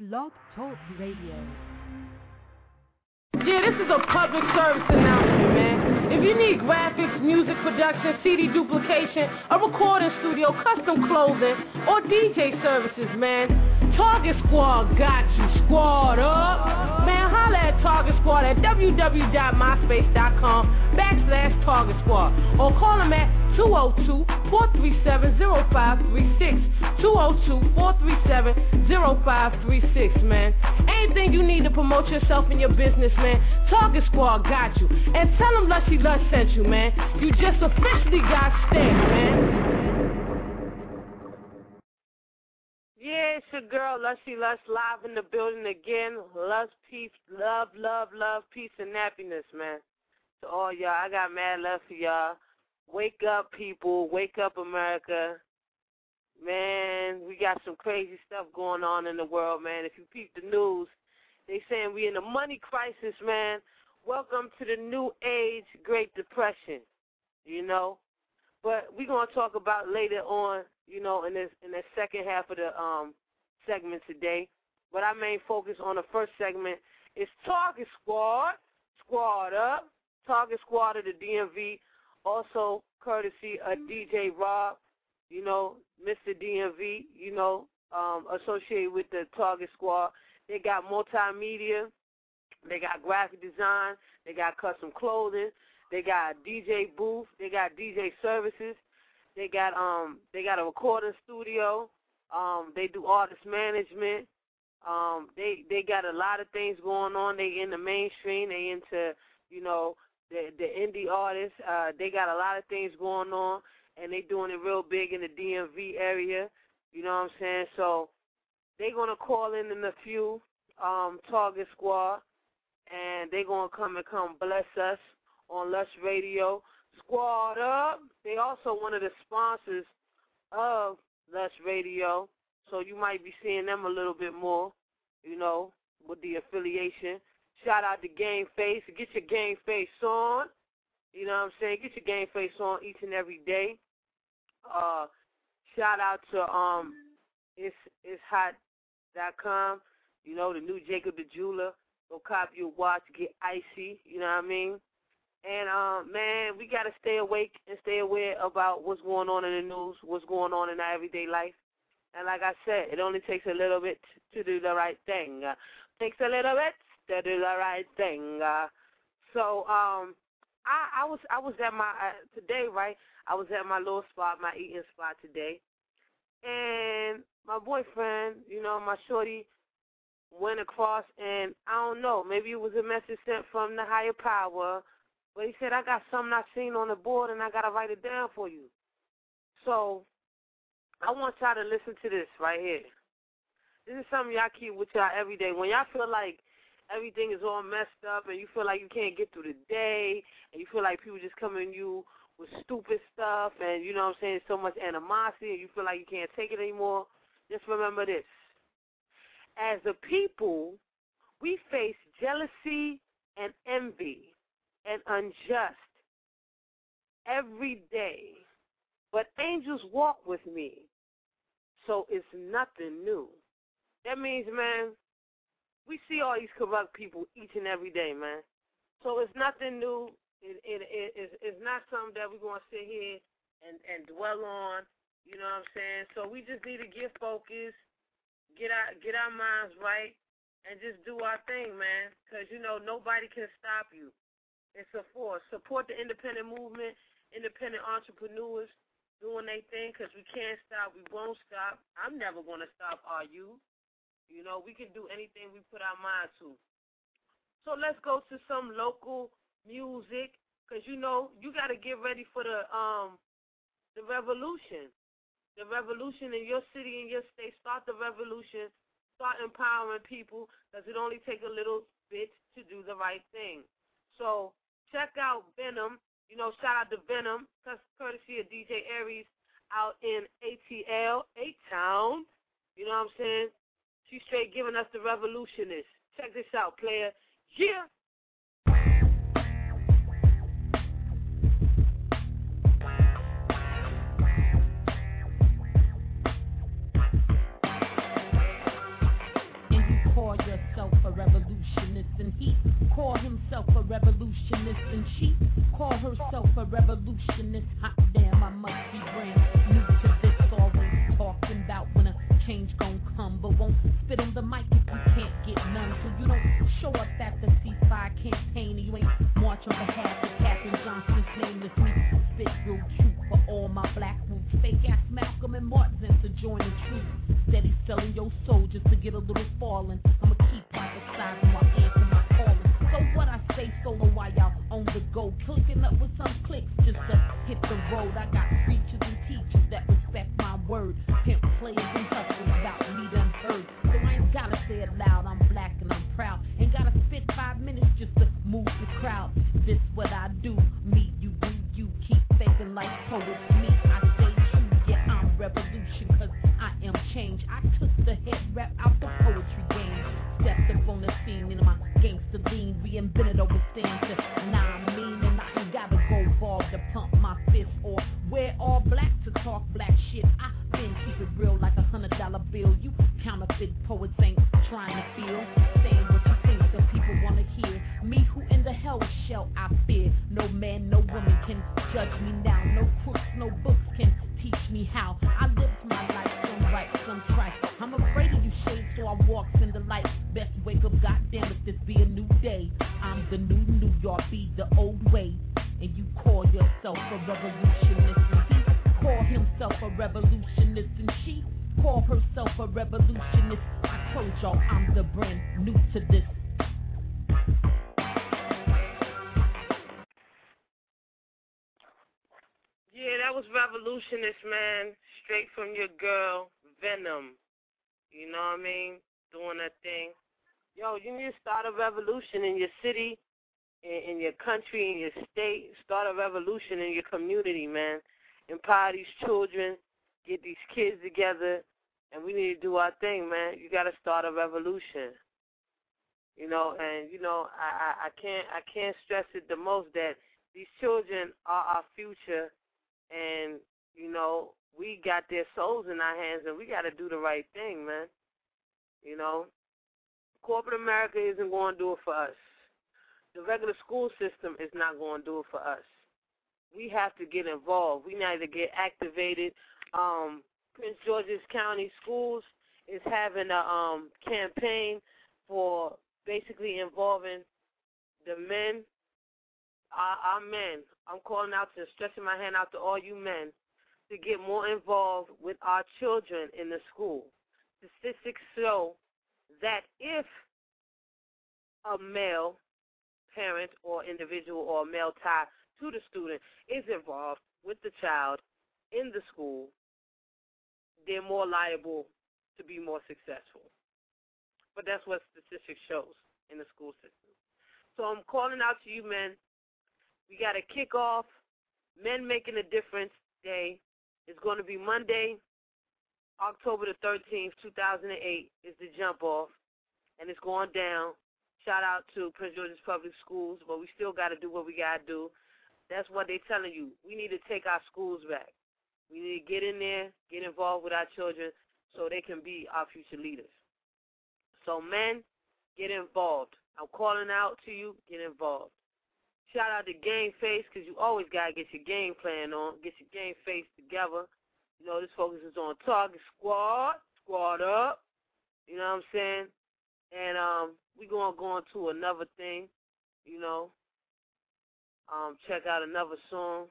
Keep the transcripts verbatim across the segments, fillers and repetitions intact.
Blog Talk Radio. Yeah, this is a public service announcement, man. If you need graphics, music production, C D duplication, a recording studio, custom clothing, or D J services, man, Target Squad got you. Squad up. Man, holla at Target Squad at www.myspace.com backslash Target Squad. Or call them at two oh two, four three seven, oh five three six. two oh two, four three seven, oh five three six, man. Anything you need to promote yourself and your business, man, Target Squad got you. And tell them Lushy Lush sent you, man. You just officially got stamped, man. Yeah, it's your girl, Lushy Lush, live in the building again. Love, peace, love, love, love, peace, and happiness, man. To all y'all, I got mad love for y'all. Wake up, people. Wake up, America. Man, we got some crazy stuff going on in the world, man. If you peep the news, they saying we in a money crisis, man. Welcome to the new age Great Depression, you know. But we're going to talk about later on, you know, in this in the second half of the um segment today. But our main focus on the first segment is Target Squad, Squad Up, Target Squad of the D M V, also courtesy of D J Rob, you know, Mister D M V, you know, um, associated with the Target Squad. They got multimedia, they got graphic design, they got custom clothing, they got D J booth, they got D J services, they got um they got a recording studio, um they do artist management, um they they got a lot of things going on. They in the mainstream, they into, you know, the the indie artists. Uh, they got a lot of things going on, and they doing it real big in the D M V area. You know what I'm saying? So they're gonna call in in a few um, Target Squad, and they're gonna come and come bless us on Lush Radio. Squad Up. They also one of the sponsors of Lush Radio, so you might be seeing them a little bit more, you know, with the affiliation. Shout out to Game Face. Get your Game Face on. You know what I'm saying? Get your Game Face on each and every day. Uh, shout out to um, it's it's hot dot com. You know, the new Jacob the Jeweler. Go copy your watch, get icy. You know what I mean? And um, man, we gotta stay awake and stay aware about what's going on in the news, what's going on in our everyday life. And like I said, it only takes a little bit to do the right thing. Uh, takes a little bit to do the right thing. Uh, so um, I, I was I was at my uh, today, right? I was at my little spot, my eating spot today, and my boyfriend, you know, my shorty, went across, and I don't know, maybe it was a message sent from the higher power, but he said, I got something I seen on the board, and I got to write it down for you. So I want y'all to listen to this right here. This is something y'all keep with y'all every day. When y'all feel like everything is all messed up and you feel like you can't get through the day and you feel like people just come in you with stupid stuff and, you know what I'm saying, so much animosity and you feel like you can't take it anymore, just remember this. As a people, we face jealousy and envy and unjust every day. But angels walk with me, so it's nothing new. That means, man, we see all these corrupt people each and every day, man. So it's nothing new. It, it, it, it's, it's not something that we're going to sit here and, and dwell on, you know what I'm saying? So we just need to get focused, get our, get our minds right, and just do our thing, man, because, you know, nobody can stop you. It's a force. Support the independent movement, independent entrepreneurs doing their thing, because we can't stop. We won't stop. I'm never going to stop, are you? You know, we can do anything we put our mind to. So let's go to some local music, because, you know, you got to get ready for the um the revolution. The revolution in your city, in your state. Start the revolution. Start empowering people, because it only takes a little bit to do the right thing. So check out Venom. You know, shout out to Venom, courtesy of D J Aries out in A T L, A-Town. You know what I'm saying? She's straight giving us the revolutionist. Check this out, player. Yeah. In He call himself a revolutionist, and she call herself a revolutionist. Hot damn, I must be brand new to this. Always talking about when a change gon' come, but won't spit on the mic if you can't get none. So you don't show up at the ceasefire campaign, and you ain't march on behalf of Katherine Johnson's nameless me. Spit real truth for all my black roots. Fake ass Malcolm and Martin to join the truth. Steady selling your soul just to get a little falling. I'ma keep prophesizing while answering my calling. So what I say solo while y'all on the go, clicking up with some clicks just to hit the road. I got preachers and teachers that respect my word. Pimp players and hustlers about me done heard. So I ain't gotta say it loud, I'm black and I'm proud. Ain't gotta spit five minutes just to move the crowd. This what I do, me, you, do you. Keep faking like poets, me, I stay true. Yeah, I'm revolution, cause I am change. I took the head rap out the poetry game. Stepped up on the scene in my gangster lean. Reinvented over stand to nah, I mean. And I ain't gotta go bald to pump my fist or wear all black to talk black shit. I been keep it real like a hundred dollar bill. You counterfeit poets ain't trying to feel. Saying what you think the people wanna hear. Me who in the hell shall I fear? No man, no woman can judge me now. No crooks, no books can teach me how. I live my life, some right, some trite. I'm afraid of you shades, so I walks in the light. Best wake up, goddamn if this be a new day. I'm the new New York, be the old way. And you call yourself a revolutionist, and he call himself a revolutionist, and she call herself a revolutionist. I told y'all I'm the brand new to this. Yeah, that was Revolutionist, man. Straight from your girl, Venom. You know what I mean? Doing that thing. Yo, you need to start a revolution in your city, in, in your country, in your state. Start a revolution in your community, man. Empower these children. Get these kids together. And we need to do our thing, man. You got to start a revolution. You know, and, you know, I, I, I can't I can't stress it the most that these children are our future. And, you know, we got their souls in our hands, and we got to do the right thing, man. You know, corporate America isn't going to do it for us. The regular school system is not going to do it for us. We have to get involved. We need to get activated. Um, Prince George's County Schools is having a um, campaign for basically involving the men, our, our men. I'm calling out to, stretching my hand out to all you men to get more involved with our children in the school. Statistics show that if a male parent or individual or male tie to the student is involved with the child in the school, they're more liable to be more successful. But that's what statistics shows in the school system. So I'm calling out to you men. We got to kick off Men Making a Difference Day. It's going to be Monday, October the thirteenth, two thousand eight is the jump off, and it's going down. Shout out to Prince George's Public Schools, but we still got to do what we got to do. That's what they're telling you. We need to take our schools back. We need to get in there, get involved with our children so they can be our future leaders. So, men, get involved. I'm calling out to you, get involved. Shout out to Game Face, because you always got to get your game plan on, get your game face together. You know, this focus is on Target Squad, Squad Up. You know what I'm saying? And um, we're going to go on to another thing, you know. Um, check out another song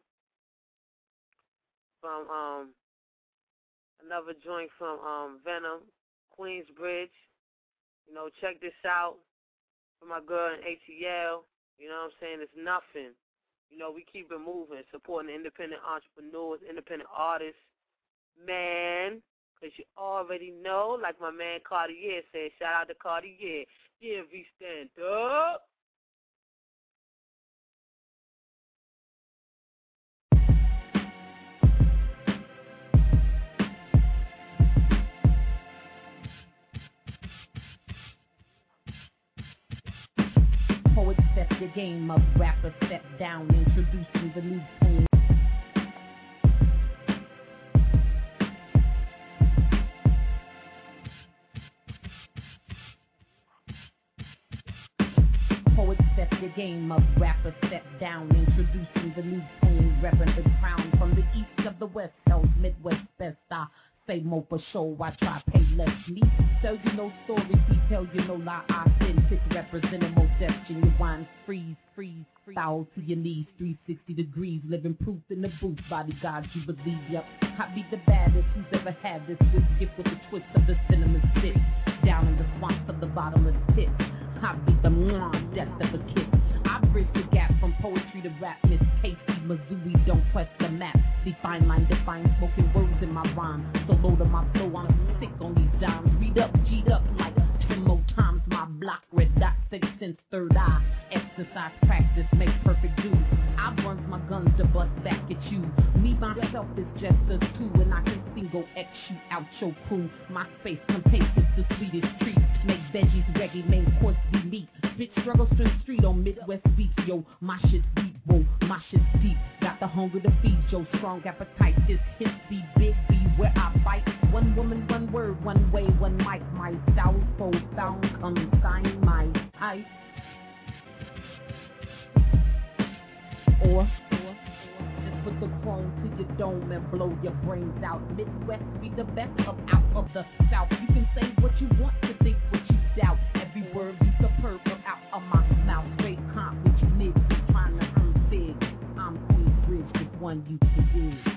from um, another joint from um, Venom, Queensbridge. You know, check this out for my girl in A T L. You know what I'm saying? It's nothing. You know, we keep it moving, supporting independent entrepreneurs, independent artists. Man, because you already know, like my man Cartier said, shout out to Cartier. D M V stand up. Poets step your game up, rappers step down, introducing the new poem. poets step your game up, rappers step down, introducing the new queen, repping the crown from the east of the west, hell's Midwest best. I say more for show, I try pay less. Me tell you no stories, detail you no lie. Authentic, representing more depth, genuine, freeze, freeze, freeze. Foul to your knees, three sixty degrees, living proof in the booth. Bodyguards you believe, yep. I be the baddest who's ever had this. This gift with the twist of the cinnamon stick. Down in the swamps of the bottomless pit. I be the mwah, death of a kiss. I bridge the gap from poetry to rap. Miss Casey, Missouri, don't quest the map. See fine line, define smoking words in my rhyme. So low to my flow, I'm sick on these dimes. Read up, G'd up like ten more times. My block, red dot, six sense, third eye. Exercise, practice, make perfect do. I burns my guns to bust back at you. Me, myself is just a two, and I can single X shoot out your crew. My space contains the sweetest treat. Make veggies, reggae, main course be meat. Bitch struggles to the street on Midwest beats, yo. My shit's deep, bro. My shit's deep. Got the hunger to feed, yo. Strong appetite. This hits be big, be where I fight. One woman, one word, one way, one mic. My style so sound comes sign my type. Or, or, or, just put the chrome to your dome and blow your brains out. Midwest be the best of out of the South. You can say what you want to think what you doubt. Every word be superb from out of my mouth. Straight comp with you niggas trying to earn big. I'm Queensbridge, this one you can dig.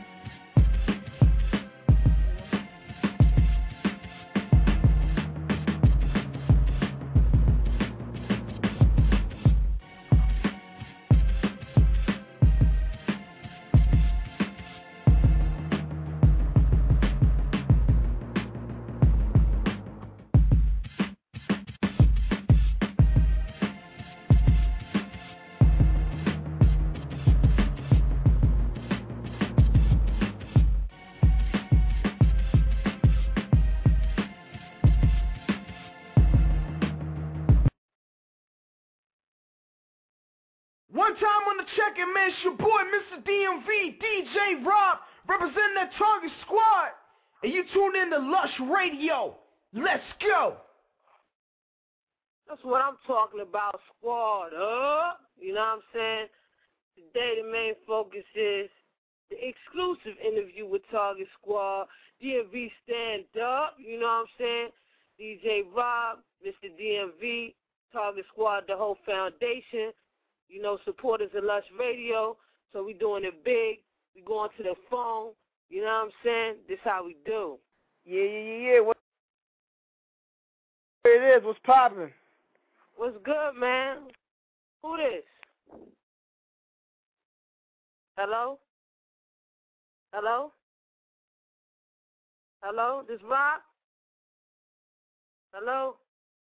One time on the check-in, man, it's your boy, Mister D M V, D J Rob, representing that Target Squad. And you tune in to Lush Radio. Let's go. That's what I'm talking about, squad up. You know what I'm saying? Today the main focus is the exclusive interview with Target Squad. D M V stand up, you know what I'm saying? D J Rob, Mister D M V, Target Squad, the whole foundation. You know, supporters of Lush Radio, so we doing it big. We going to the phone. You know what I'm saying? This how we do. Yeah, yeah, yeah, yeah. What it is? What's poppin'? What's good, man? Who this? Hello? Hello? Hello? This Rob? Hello?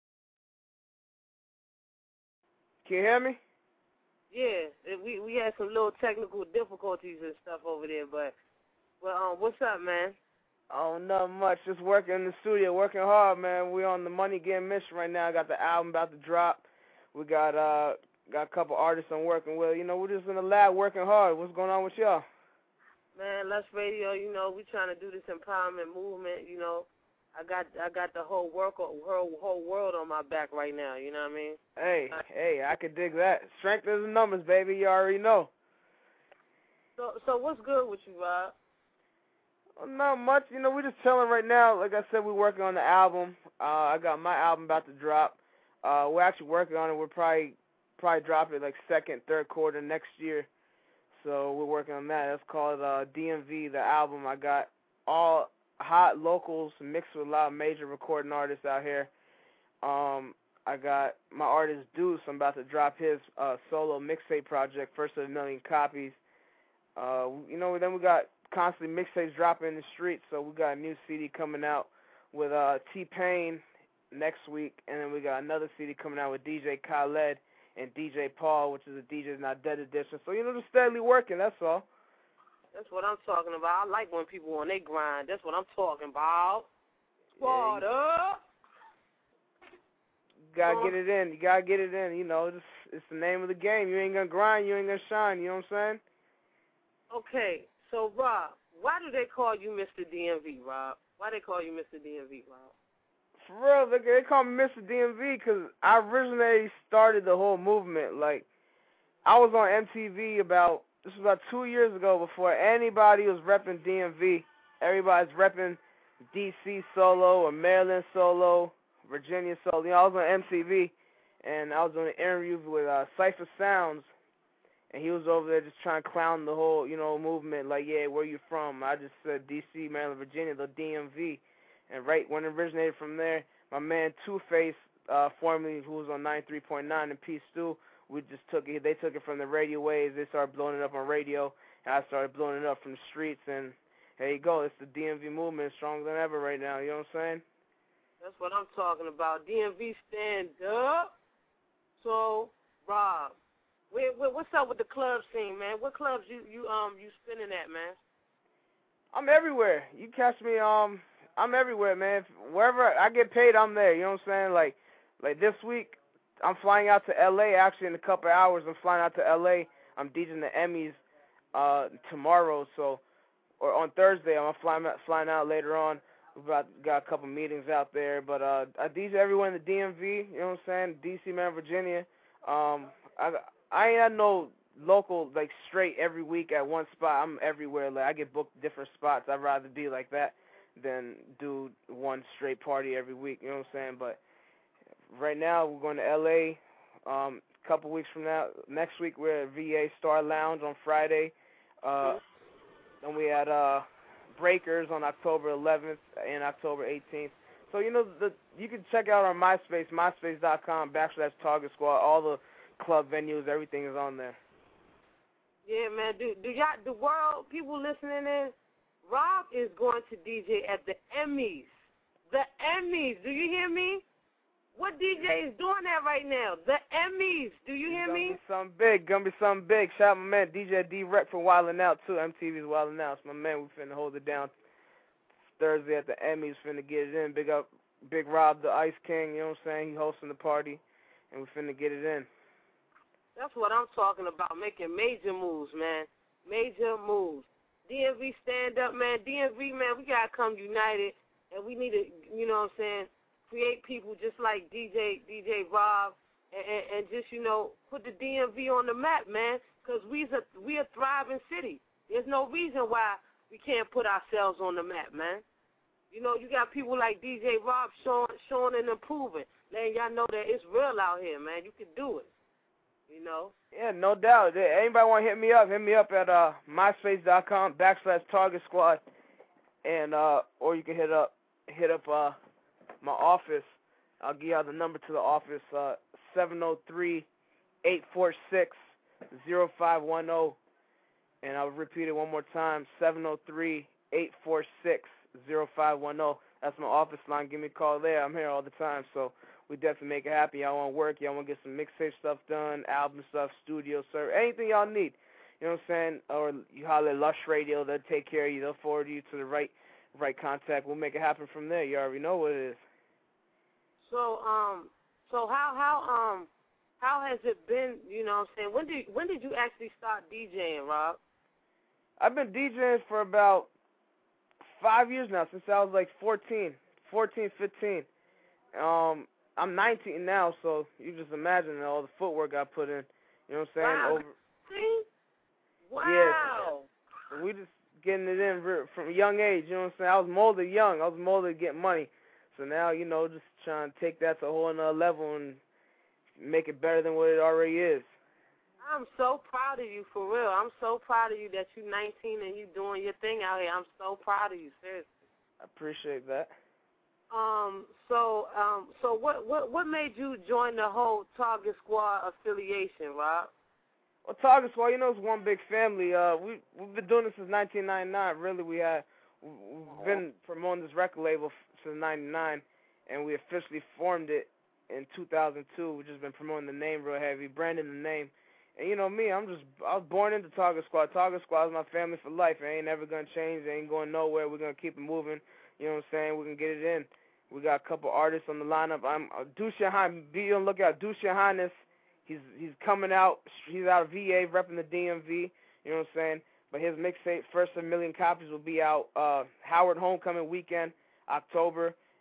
Can you hear me? Yeah, we we had some little technical difficulties and stuff over there, but well, um, what's up, man? Oh, not much. Just working in the studio, working hard, man. We on the Money Game mission right now. I got the album about to drop. We got uh got a couple artists I'm working with. You know, we're just in the lab working hard. What's going on with y'all? Man, Lush Radio, you know, we trying to do this empowerment movement. You know, I got I got the whole work whole whole world on my back right now. You know what I mean? Hey, uh, hey, I could dig that. Strength is in numbers, baby. You already know. So, so what's good with you, Rob? Well, not much. You know, we're just chilling right now. Like I said, we're working on the album. Uh, I got my album about to drop. Uh, we're actually working on it. We'll probably probably drop it like second, third quarter next year. So we're working on that. That's called uh, D M V, the album. I got all hot locals mixed with a lot of major recording artists out here. Um, I got my artist Deuce. I'm about to drop his uh, solo mixtape project, first of a million copies. Uh, you know, then we got constantly mixtapes dropping in the streets. So we got a new C D coming out with uh, T-Pain next week, and then we got another C D coming out with D J Khaled and D J Paul, which is a D J's Not Dead edition. So, you know, just steadily working, that's all. That's what I'm talking about. I like when people on their grind. That's what I'm talking about. Squad yeah, up. You gotta get it in. You gotta get it in. You know, it's, it's the name of the game. You ain't gonna grind, you ain't gonna shine. You know what I'm saying? Okay, so Rob, why do they call you Mister D M V, Rob? Why they call you Mister D M V, Rob? For real, they, they call me Mister D M V because I originally started the whole movement. Like, I was on M T V about, this was about two years ago before anybody was repping D M V. Everybody's repping D C solo or Maryland solo, Virginia solo. You know, I was on M T V, and I was doing an interview with uh, Cypher Sounds, and he was over there just trying to clown the whole, you know, movement. Like, yeah, where you from? I just said D C, Maryland, Virginia, the D M V. And right when it originated from there, my man Two-Face, uh, formerly who was on ninety-three point nine and P Stu, we just took it. They took it from the radio waves. They started blowing it up on radio, and I started blowing it up from the streets. And there you go. It's the D M V movement, stronger than ever right now. You know what I'm saying? That's what I'm talking about. D M V stand up. So, Rob, where, where, what's up with the club scene, man? What clubs you you um you spinning at, man? I'm everywhere. You catch me. Um, I'm everywhere, man. Wherever I get paid, I'm there. You know what I'm saying? Like, like this week, I'm flying out to L A. Actually, in a couple of hours, I'm flying out to L A. I'm DJing the Emmys uh tomorrow. So, or on Thursday, I'm flying out, flying out later on. We've got, got a couple meetings out there, but uh, I D J everywhere in the D M V. You know what I'm saying? D C, man, Virginia. Um, I I ain't had no local like straight every week at one spot. I'm everywhere. Like I get booked different spots. I'd rather be like that than do one straight party every week. You know what I'm saying? But right now we're going to L A. Um, a couple weeks from now, next week we're at V A Star Lounge on Friday. Uh, then we had uh, Breakers on October eleventh and October eighteenth. So you know the you can check out our MySpace, myspace dot com backslash Target Squad. All the club venues, everything is on there. Yeah, man. Do do y'all the world people listening in? Rob is going to D J at the Emmys. The Emmys. Do you hear me? What D J is doing that right now? The Emmys. Do you hear gonna me? Be something big. Gonna be something big. Shout out my man D J D-Rec for Wildin' Out too. M T V's Wildin' Out. It's my man. We finna hold it down Thursday at the Emmys. Finna get it in. Big up, Big Rob, the Ice King. You know what I'm saying? He hosting the party, and we finna get it in. That's what I'm talking about. Making major moves, man. Major moves. D M V stand up, man. D M V, man. We gotta come united, and we need to, you know what I'm saying, create people just like D J D J Rob, and, and, and just, you know, put the D M V on the map, man, because we's a, we a thriving city. There's no reason why we can't put ourselves on the map, man. You know, you got people like D J Rob showing, showing and improving, letting y'all know that it's real out here, man. You can do it, you know. Yeah, no doubt. Anybody want to hit me up, hit me up at uh, myspace dot com backslash Target Squad, and uh, or you can hit up hit up uh, my office. I'll give y'all the number to the office, uh, seven oh three, eight four six, oh five one oh, and I'll repeat it one more time, seven oh three, eight four six, oh five one oh. That's my office line. Give me a call there. I'm here all the time, so we definitely make it happen. Y'all want to work. Y'all want to get some mixtape stuff done, album stuff, studio service, anything y'all need. You know what I'm saying? Or you holler at Lush Radio. They'll take care of you. They'll forward you to the right right contact. We'll make it happen from there. You already know what it is. So, um, so how how um how has it been? You know what I'm saying? When did when did you actually start DJing, Rob? I've been DJing for about five years now, since I was like fourteen, fourteen, fifteen. Um, I'm nineteen now, so you just imagine all the footwork I put in. You know what I'm saying? Wow. Over. See? Wow. Yeah. We just getting it in from a young age. You know what I'm saying? I was molded young. I was molded to get money. So now, you know, just trying to take that to a whole another level and make it better than what it already is. I'm so proud of you, for real. I'm so proud of you that you're nineteen and you doing your thing out here. I'm so proud of you, seriously. I appreciate that. Um. So, um. So, what, what, what made you join the whole Target Squad affiliation, Rob? Well, Target Squad, you know, it's one big family. Uh, we we've been doing this since nineteen ninety-nine. Really, we had we've been promoting this record label since ninety-nine, and we officially formed it in two thousand two. We've just been promoting the name real heavy, branding the name. And you know me, I'm just I was born into Target Squad. Target Squad is my family for life. It ain't never gonna change. It ain't going nowhere. We're gonna keep it moving. You know what I'm saying? We're gonna get it in. We got a couple artists on the lineup. I'm uh, Deuce Highness. Be on the lookout. Deuce Highness. He's he's coming out. He's out of V A, repping the D M V. You know what I'm saying? But his mixtape, First a Million Copies, will be out uh, Howard Homecoming weekend, October.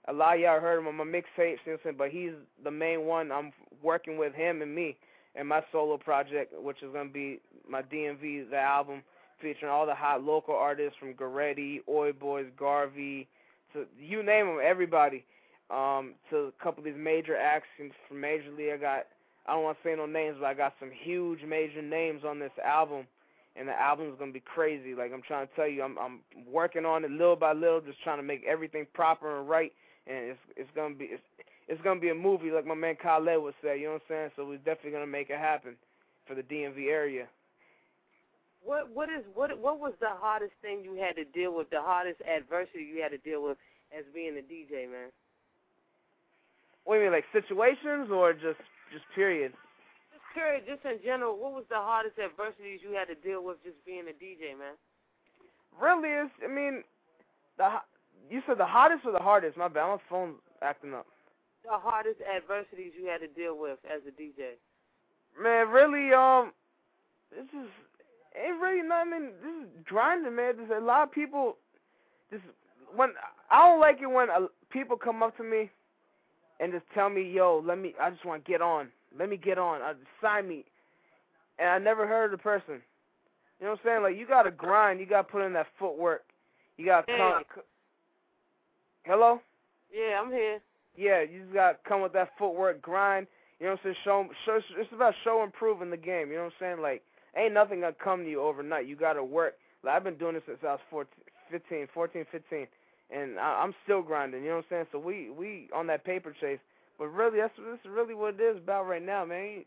A lot of y'all heard him on my mixtapes, you know what I'm saying? But he's the main one. I'm working with him and me and my solo project, which is going to be my D M V, the album, featuring all the hot local artists from Goretti, Oi Boys, Garvey, to you name them, everybody, um, to a couple of these major acts from Major League. I got, I don't want to say no names, but I got some huge major names on this album, and the album is going to be crazy. Like I'm trying to tell you, I'm, I'm working on it little by little, just trying to make everything proper and right, and it's it's going to be it's, it's going to be a movie, like my man Khaled would say. You know what I'm saying? So we're definitely going to make it happen for the D M V area. What what is what what was the hardest thing you had to deal with? The hardest adversity you had to deal with as being a D J, man? What do you mean, like situations or just just period? Just period, just in general. What was the hardest adversities you had to deal with just being a D J, man? Really, is I mean, the you said the hottest or the hardest? My bad, my phone's acting up. The hardest adversities you had to deal with as a D J. Man, really, um, this is. Ain't really nothing. I mean, this is grinding, man. There's a lot of people. Just when I don't like it when uh, people come up to me and just tell me, "Yo, let me. I just want to get on. Let me get on. Uh, sign me." And I never heard of the person. You know what I'm saying? Like you gotta grind. You gotta put in that footwork. You gotta yeah. come. C- Hello? Yeah, I'm here. Yeah, you just gotta come with that footwork, grind. You know what I'm saying? Show, show. It's about show and prove in the game. You know what I'm saying? Like. Ain't nothing gonna come to you overnight. You gotta work. Like, I've been doing this since I was fourteen, fifteen, fourteen, fifteen, and I, I'm still grinding. You know what I'm saying? So we we on that paper chase. But really, that's this is really what it is about right now, man.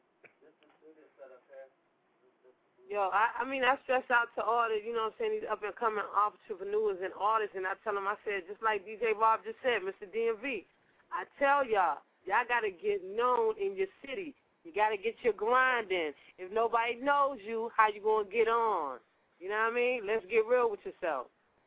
Yo, I, I mean, I stress out to all the, you know what I'm saying, these up and coming entrepreneurs and artists, and I tell them, I said, just like D J Bob just said, Mister D M V, I tell y'all, y'all gotta get known in your city. You got to get your grind in. If nobody knows you, how you going to get on? You know what I mean? Let's get real with yourself.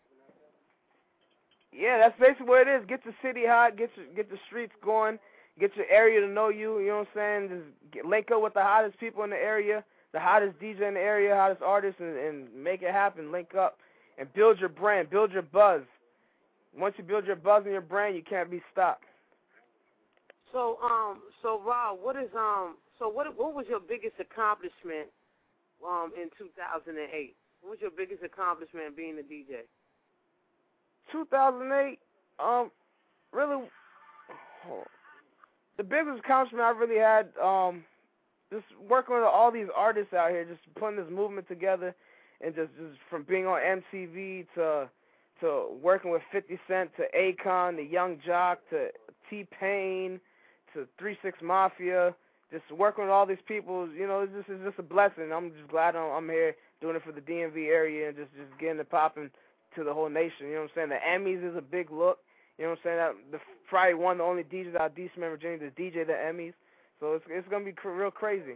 Yeah, that's basically what it is. Get the city hot, get your, get the streets going, get your area to know you, you know what I'm saying? Just get, link up with the hottest people in the area, the hottest D J in the area, hottest artists, and, and make it happen. Link up and build your brand, build your buzz. Once you build your buzz in your brand, you can't be stopped. So, um, so Rob, what is um, so what what was your biggest accomplishment, um, in two thousand eight? What was your biggest accomplishment being a D J? two thousand eight, um, really, the biggest accomplishment I really had, um, just working with all these artists out here, just putting this movement together, and just, just from being on M T V to to working with fifty Cent to Akon, the Young Jock to T-Pain to three six Mafia, just working with all these people, you know, it's just, it's just a blessing. I'm just glad I'm, I'm here doing it for the D M V area and just, just getting it popping to the whole nation. You know what I'm saying? The Emmys is a big look. You know what I'm saying? That, the, probably one of the only D Js out of D C, Virginia to D J the Emmys. So it's it's gonna be cr- real crazy.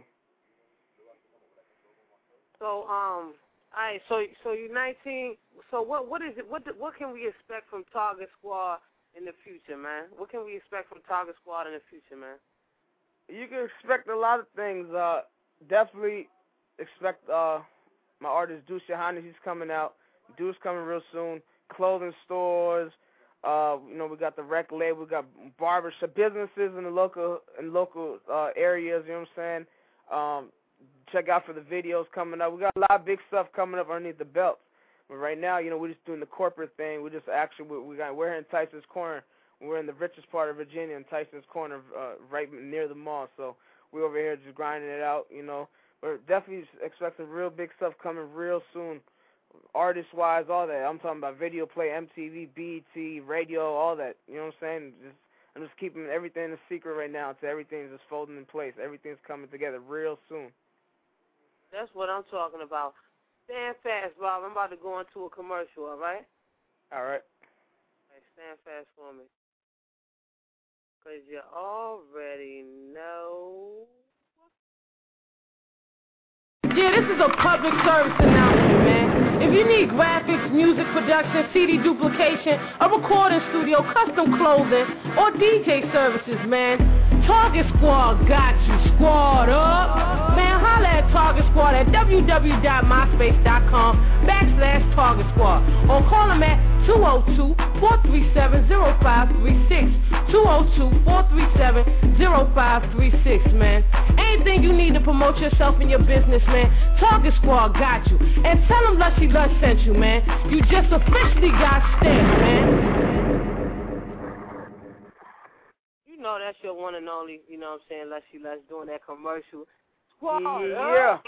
So um, all right. So so you're nineteen. So what what is it? What what can we expect from Target Squad in the future, man? What can we expect from Target Squad in the future, man? You can expect a lot of things. Uh, definitely expect uh my artist Deuce Yohannes. He's coming out. Deuce coming real soon. Clothing stores. Uh, you know, we got the record label. We got barbershop businesses in the local in local uh, areas. You know what I'm saying? Um, check out for the videos coming up. We got a lot of big stuff coming up underneath the belt. But right now, you know, we're just doing the corporate thing. We just actually we, we got we're in Tyson's Corner. We're in the richest part of Virginia, in Tyson's Corner, uh, right near the mall. So we're over here just grinding it out. You know, we're definitely expecting real big stuff coming real soon. Artist-wise, all that. I'm talking about video play, M T V, B E T, radio, all that. You know what I'm saying? Just, I'm just keeping everything a secret right now until everything's just folding in place. Everything's coming together real soon. That's what I'm talking about. Stand fast, Bob. I'm about to go into a commercial, all right? All right. All right, stand fast for me. Because you already know. Yeah, this is a public service announcement, man. If you need graphics, music production, C D duplication, a recording studio, custom clothing, or D J services, man, Target Squad got you. Squad up. Man, holla at Target Squad at www.myspace.com backslash Target Squad or call them at two oh two, four three seven, oh five three six. two oh two, four three seven, oh five three six, man. Anything you need to promote yourself and your business, man, Target Squad got you. And tell them Lushy Lush sent you, man. You just officially got stamped, man. You know that's your one and only, you know what I'm saying, Lushy Lush doing that commercial. Squad, yeah.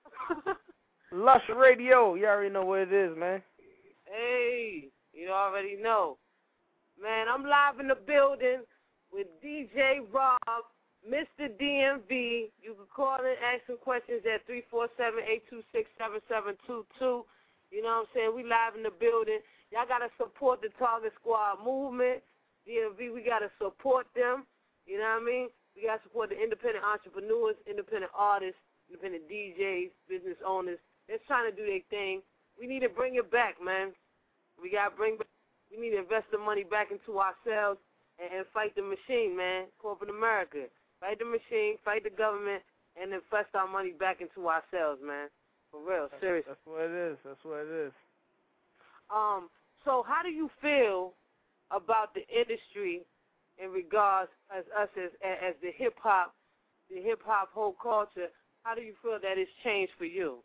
Lush Radio, you already know what it is, man. Hey, you already know. Man, I'm live in the building with D J Rob, Mister D M V. You can call and ask some questions at three four seven, eight two six, seven seven two two. You know what I'm saying? We live in the building. Y'all got to support the Target Squad movement. D M V, we got to support them. You know what I mean? We got to support the independent entrepreneurs, independent artists, independent D Js, business owners. They're trying to do their thing. We need to bring it back, man. We got to bring back. We need to invest the money back into ourselves and, and fight the machine, man. Corporate America. Fight the machine, fight the government, and invest our money back into ourselves, man. For real, seriously. That's what it is. That's what it is. Um, so how do you feel about the industry in regards as us as as the hip hop, the hip hop whole culture? How do you feel that it's changed for you?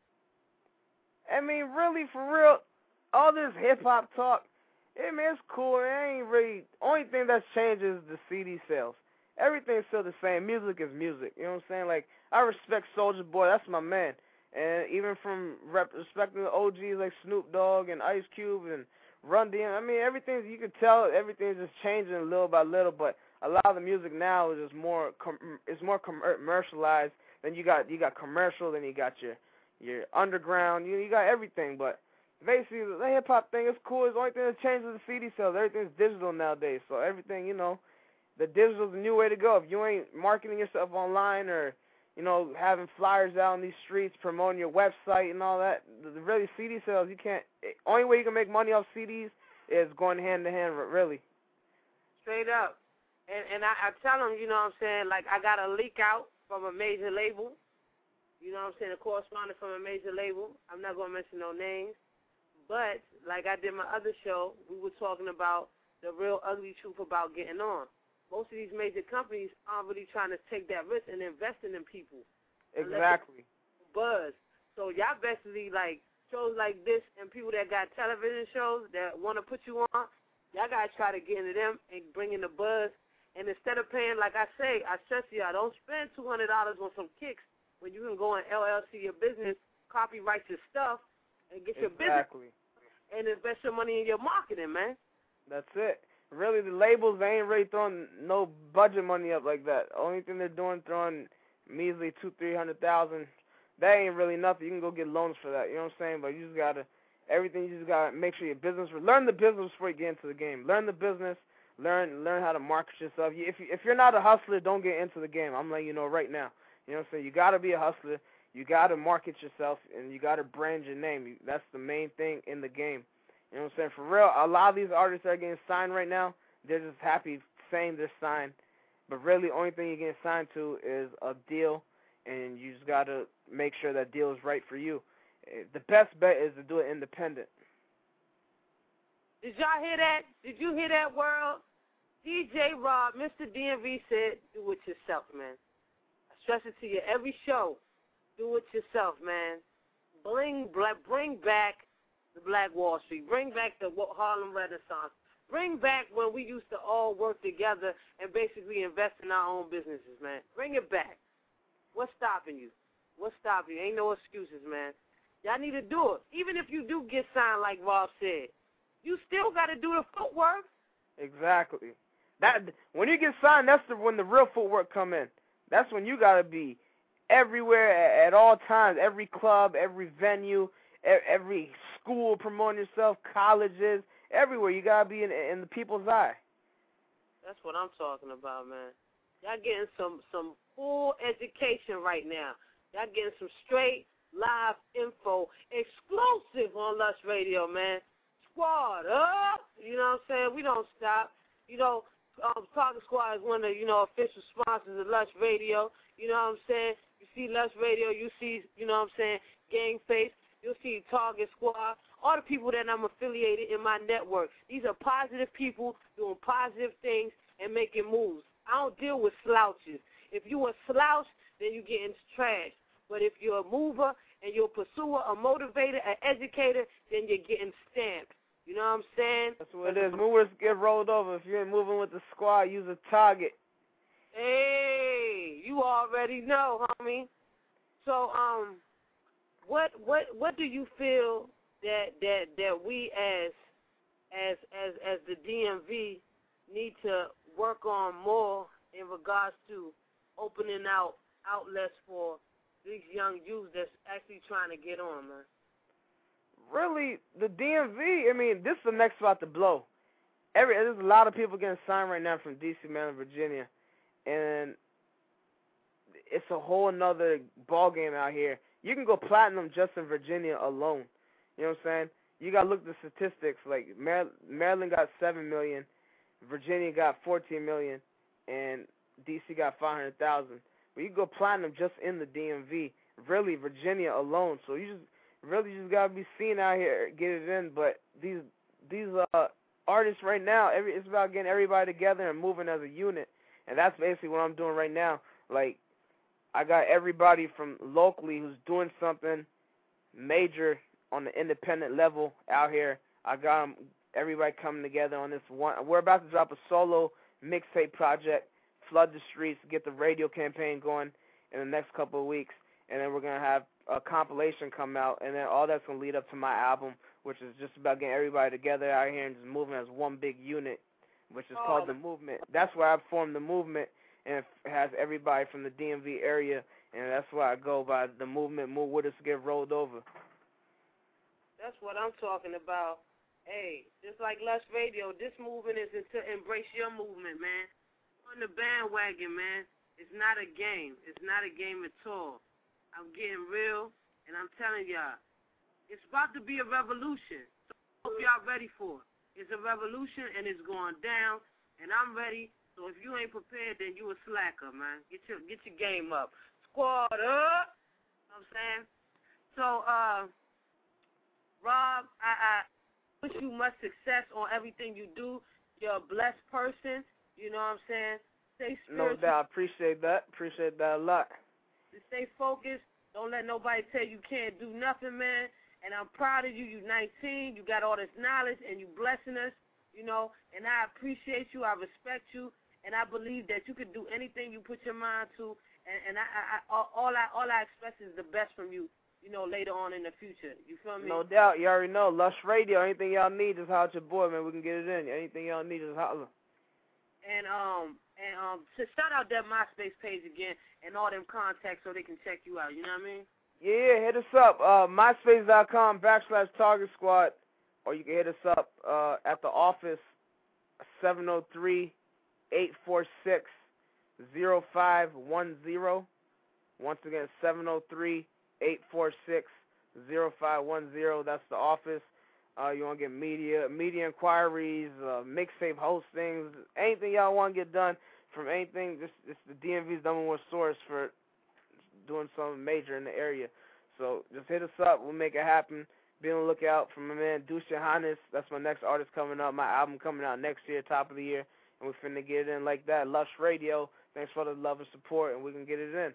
I mean, really, for real, all this hip hop talk, I mean, it's cool. It ain't really. Only thing that's changed is the C D sales. Everything's still the same. Music is music. You know what I'm saying? Like, I respect Soulja Boy. That's my man. And even from rep- respecting the O Gs like Snoop Dogg and Ice Cube and Run D M, I mean, everything, you can tell everything's just changing little by little, but a lot of the music now is just more, com- it's more commercialized. Then you got, you got commercial, then you got your, your underground, you, you got everything, but basically, the hip-hop thing is cool. It's the only thing that changes the C D sales. Everything's digital nowadays, so everything, you know, the digital's the new way to go. If you ain't marketing yourself online or, you know, having flyers out on these streets, promoting your website and all that, the really C D sales, you can't, only way you can make money off C Ds is going hand-to-hand, really. Straight up. And and I, I tell them, you know what I'm saying, like I got a leak out from a major label, you know what I'm saying, a correspondent from a major label. I'm not going to mention no names. But, like I did my other show, we were talking about the real ugly truth about getting on. Most of these major companies aren't really trying to take that risk and investing in people. Exactly. Buzz. So y'all basically, like, shows like this and people that got television shows that want to put you on, y'all got to try to get into them and bring in the buzz. And instead of paying, like I say, I stress y'all, don't spend two hundred dollars on some kicks when you can go and L L C your business, copyright your stuff, and get your exactly. business and invest your money in your marketing, man. That's it. Really, the labels, they ain't really throwing no budget money up like that. Only thing they're doing, throwing measly two, three hundred thousand. That ain't really nothing. You can go get loans for that. You know what I'm saying? But you just gotta, everything. You just gotta make sure your business. Learn the business before you get into the game. Learn the business. Learn, learn how to market yourself. If you, if you're not a hustler, don't get into the game. I'm letting you know right now. You know what I'm saying? You gotta be a hustler. You gotta market yourself, and you gotta brand your name. That's the main thing in the game. You know what I'm saying? For real, a lot of these artists that are getting signed right now, they're just happy saying they're signed. But really, the only thing you're getting signed to is a deal, and you just got to make sure that deal is right for you. The best bet is to do it independent. Did y'all hear that? Did you hear that, world? D J Rob, Mister D M V said, do it yourself, man. I stress it to you every show. Do it yourself, man. Bring, bring back the Black Wall Street. Bring back the Harlem Renaissance. Bring back when we used to all work together and basically invest in our own businesses, man. Bring it back. What's stopping you? What's stopping you? Ain't no excuses, man. Y'all need to do it. Even if you do get signed, like Rob said, you still got to do the footwork. Exactly. That when you get signed, that's the, when the real footwork come in. That's when you got to be everywhere at, at all times, every club, every venue, every school promoting yourself, colleges, everywhere. You got to be in, in the people's eye. That's what I'm talking about, man. Y'all getting some, some full education right now. Y'all getting some straight live info, exclusive on Lush Radio, man. Squad up. You know what I'm saying? We don't stop. You know, um, Target Squad is one of the, you know, official sponsors of Lush Radio. You know what I'm saying? You see Lust Radio, you see, you know what I'm saying, Gang Face, you'll see Target Squad, all the people that I'm affiliated in my network. These are positive people doing positive things and making moves. I don't deal with slouches. If you a slouch, then you get into trash. But if you're a mover and you're a pursuer, a motivator, an educator, then you're getting stamped. You know what I'm saying? That's what it is. Movers get rolled over. If you ain't moving with the squad, use a target. Hey, you already know, homie. So, um, what what what do you feel that that that we as as as as the D M V need to work on more in regards to opening out outlets for these young youths that's actually trying to get on, man? Really, the D M V, I mean, this is the next spot to blow. Every There's a lot of people getting signed right now from D C, Maryland, Virginia, and it's a whole another ball game out here. You can go platinum just in Virginia alone. You know what I'm saying? You got to look at the statistics. Like, Mar- Maryland got seven million dollars, Virginia got fourteen million dollars, and D C got five hundred thousand dollars. But you can go platinum just in the D M V. Really, Virginia alone. So you just really just got to be seen out here, get it in. But these these uh, artists right now, every it's about getting everybody together and moving as a unit. And that's basically what I'm doing right now. Like, I got everybody from locally who's doing something major on the independent level out here. I got 'em, everybody coming together on this one. We're about to drop a solo mixtape project, flood the streets, get the radio campaign going in the next couple of weeks. And then we're going to have a compilation come out. And then all that's going to lead up to my album, which is just about getting everybody together out here and just moving as one big unit, which is oh. called The Movement. That's where I formed The Movement, and it has everybody from the D M V area, and that's why I go by The Movement. Move with us, get rolled over. That's what I'm talking about. Hey, just like Lust Radio, this movement is to embrace your movement, man. On the bandwagon, man. It's not a game. It's not a game at all. I'm getting real, and I'm telling y'all, it's about to be a revolution. So I hope y'all ready for it. It's a revolution, and it's going down, and I'm ready. So if you ain't prepared, then you a slacker, man. Get your get your game up. Squad up. You know what I'm saying? So, uh, Rob, I, I wish you much success on everything you do. You're a blessed person. You know what I'm saying? Stay spiritual. No doubt. Appreciate that. Appreciate that a lot. Stay focused. Don't let nobody tell you can't do nothing, man. And I'm proud of you. You're nineteen. You got all this knowledge, and you blessing us, you know. And I appreciate you. I respect you. And I believe that you could do anything you put your mind to. And, and I, I, I, all I all I expect is the best from you, you know, later on in the future. You feel me? No doubt. You already know. Lush Radio. Anything y'all need, just holler at your boy, man. We can get it in. Anything y'all need, just holler. And um and um to shout out that MySpace page again and all them contacts so they can check you out. You know what I mean? Yeah, hit us up. Uh, MySpace.com backslash Target Squad, or you can hit us up uh, at the office, seven oh three, eight four six, oh five one oh. Once again, seven oh three, eight four six, oh five one oh. That's the office. Uh, you want to get media, media inquiries, uh, mixtape hostings, anything y'all want to get done from anything. This, this the D M V's number one source for doing something major in the area. So just hit us up. We'll make it happen. Be on the lookout for my man Deuce Johannes. That's my next artist coming up. My album coming out next year, top of the year, and we're finna get it in like that. Lush Radio. Thanks for the love and support, and we can get it in.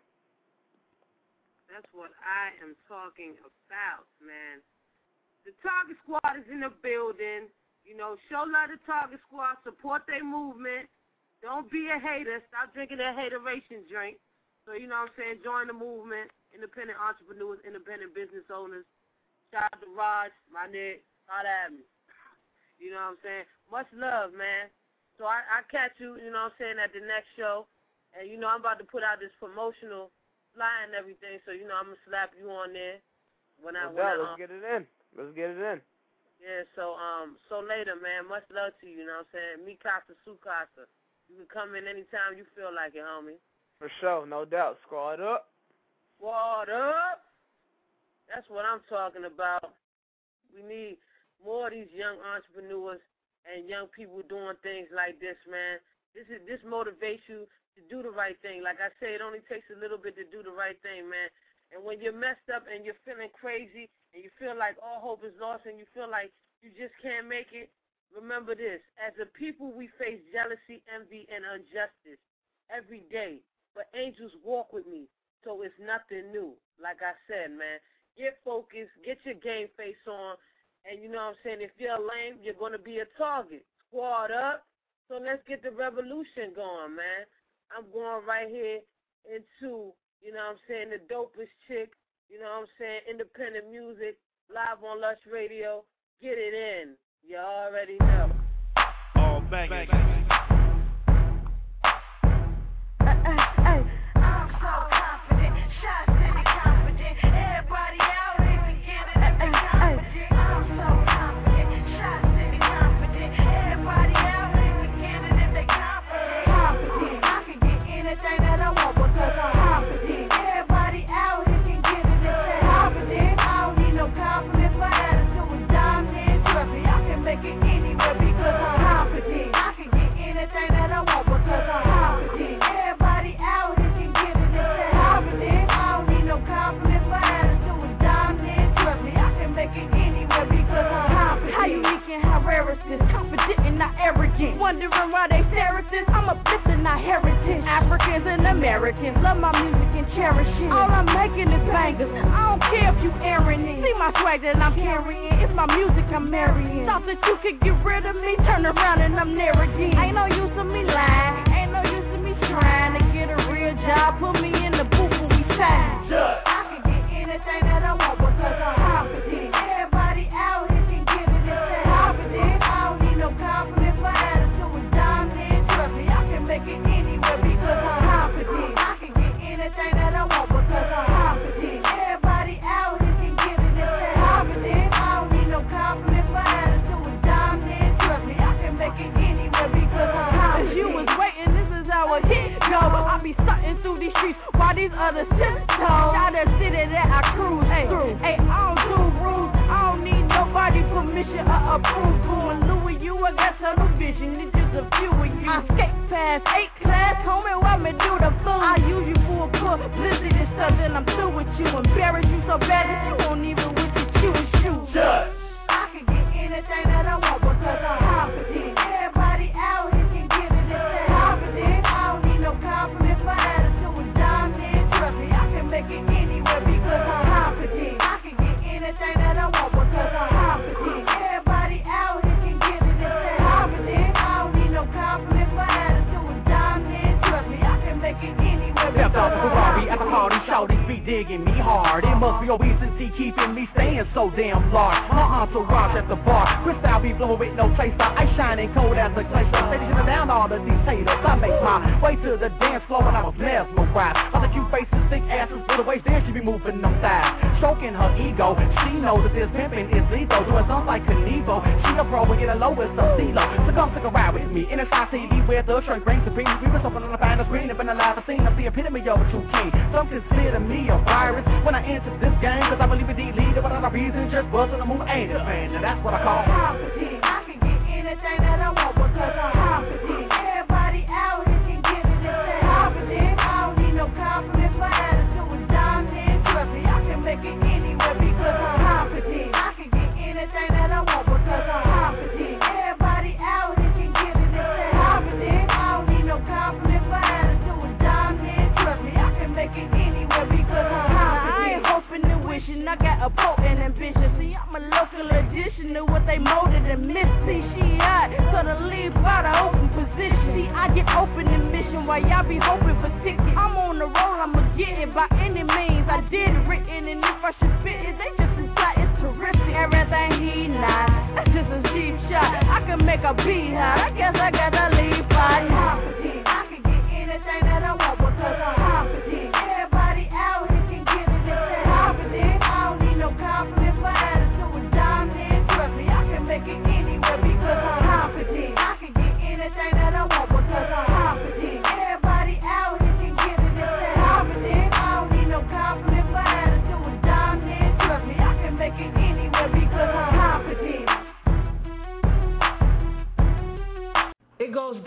That's what I am talking about, man. The Target Squad is in the building. You know, show love to Target Squad. Support their movement. Don't be a hater. Stop drinking that hateration drink. So, you know what I'm saying? Join the movement. Independent entrepreneurs, independent business owners. Shout out to Raj, my nigga. Holla at me. You know what I'm saying? Much love, man. So I, I catch you, you know what I'm saying, at the next show. And, you know, I'm about to put out this promotional flyer and everything. So, you know, I'm going to slap you on there. When I, no when doubt. I, um, Let's get it in. Let's get it in. Yeah, so um, so later, man. Much love to you, you know what I'm saying? Mi casa, su casa. You can come in anytime you feel like it, homie. For sure, no doubt. Squad up. Squad up. That's what I'm talking about. We need more of these young entrepreneurs and young people doing things like this, man. This is this motivates you to do the right thing. Like I say, it only takes a little bit to do the right thing, man. And when you're messed up and you're feeling crazy and you feel like all hope is lost and you feel like you just can't make it, remember this. As a people, we face jealousy, envy, and injustice every day. But angels walk with me, so it's nothing new. Like I said, man, get focused, get your game face on, and you know what I'm saying, if you're lame, you're going to be a target. Squad up, so let's get the revolution going, man. I'm going right here into, you know what I'm saying, the dopest chick, you know what I'm saying, independent music, live on Lush Radio. Get it in. You already know. All bangers. I'm so confident, shots in the confident. Everybody out here to get it if they confident. I'm so confident, shots in the confident. Everybody out here to get it if they confident. Confident, I can get anything that I want because I'm confident. Everybody out here can get it if they're confident. I don't need no confidence, my attitude is dominant. Trust me, I can make it anywhere because I'm confident. I can get anything that I want because I'm confident. Everybody out here can get it if they're confident. I don't need no confidence, my attitude is dominant. Trust me, I can make it anywhere because I'm confident. How unique and how rare is this? Confident and not arrogant. Wondering why they stare at this? I'm a bitch and not heritage. Africans and Americans love my music and cherish it. All I'm making is bangers. I don't care if you airing it. See my swag that I'm carrying. It's my music I'm marrying. Thought that you could get rid of me. Turn around and I'm there again. Ain't no use of me lying. Ain't no use of me trying to get a real job. Put me in the booth when we sign. I can get anything that I want because I'm confident. Everybody out here can get it if they're confident. I don't need no confidence. My attitude is dominant. Trust me, I can make it anywhere because I'm confident. I can get anything that I want because I'm confident. Everybody out here can get it if they're confident. I don't need no confidence. My attitude is dominant. Trust me, I can make it anywhere because I'm confident. As you was waiting, this is how a hit go. I be stunting through these streets while these others tiptoe. Out the city that I cruise through. Hey, I don't do rules. I don't need nobody permission or approval. And Louis, you I got tunnel vision. It's just a few of you. I skate past eight class, homie, why me do the fool? I use you for a publicity and stuff, then I'm through with you. Embarrass you so bad that you won't even wish that you was shoes. I can get anything that I want because I'm confident. Everybody out here can get it if they're confident. I don't need no confidence, my attitude is dominant. Trust me, I can make it anywhere because I'm confident. I can get anything that I want because I'm confident. Everybody out here can get it if they're confident. I don't need no confidence, my attitude is dominant. Trust me, I can make it anywhere because I'm Ferrari at the confident. party, shawty's be digging me hard. It must be obesity keeping me staying so damn large. My entourage at the bar, crystal be blowing with no chaser. I shining cold as a glacier. Steady shutting down all of these haters. I make my way to the dance floor and I was mesmerized. All the cute faces, thick asses, with the waist there, she be moving them thighs. Stroking her ego, she knows that this pimping is lethal. Doing something like Knievel. She a pro and get a low with some CeeLo. So come take a ride with me. In a side C D with the shrink ring supreme. We been something on the final screen and been alive the scene. I'm the epitome of a true king. Some consider me a virus when I enter this game. Cause I believe in the leader without a reason. Just buzzing the moon ain't a fan. And that's what I call confident. I can get anything that I want because I'm confident. Everybody out here can get it if they're confident. I don't need no confidence. My attitude is dominant. Trust me, I can make it anywhere because I'm confident. I can get anything that I want because I'm confident. Everybody out here can get it if they're confident. I don't need no confidence. My attitude is dominant. Trust me, I can make it anywhere because I'm confident. I ain't hoping and wishing. I got a potent ambition. See, I'm a local addition to what they molded and missed. See, she hot, so to leave out of open position. See, I get open and mission while y'all be hoping for tickets. I'm on the roll, I'ma get it by any means. I did it written, and if I should fit it, they just decide it's terrific. Everything he not, that's just a cheap shot. I can make a beat hot. I guess I got to leave by confident. I can get anything that I want because I'm confident. Everybody out here can get it if they're confident. I don't need no confidence, my attitude is dominant. Trust me, I can make it anywhere because I'm confident. I can get anything that I want because I'm confident. Everybody out here can get it if they're confident. I don't need no confidence, my attitude is dominant. Trust me, I can make it anywhere because I'm confident. It goes down each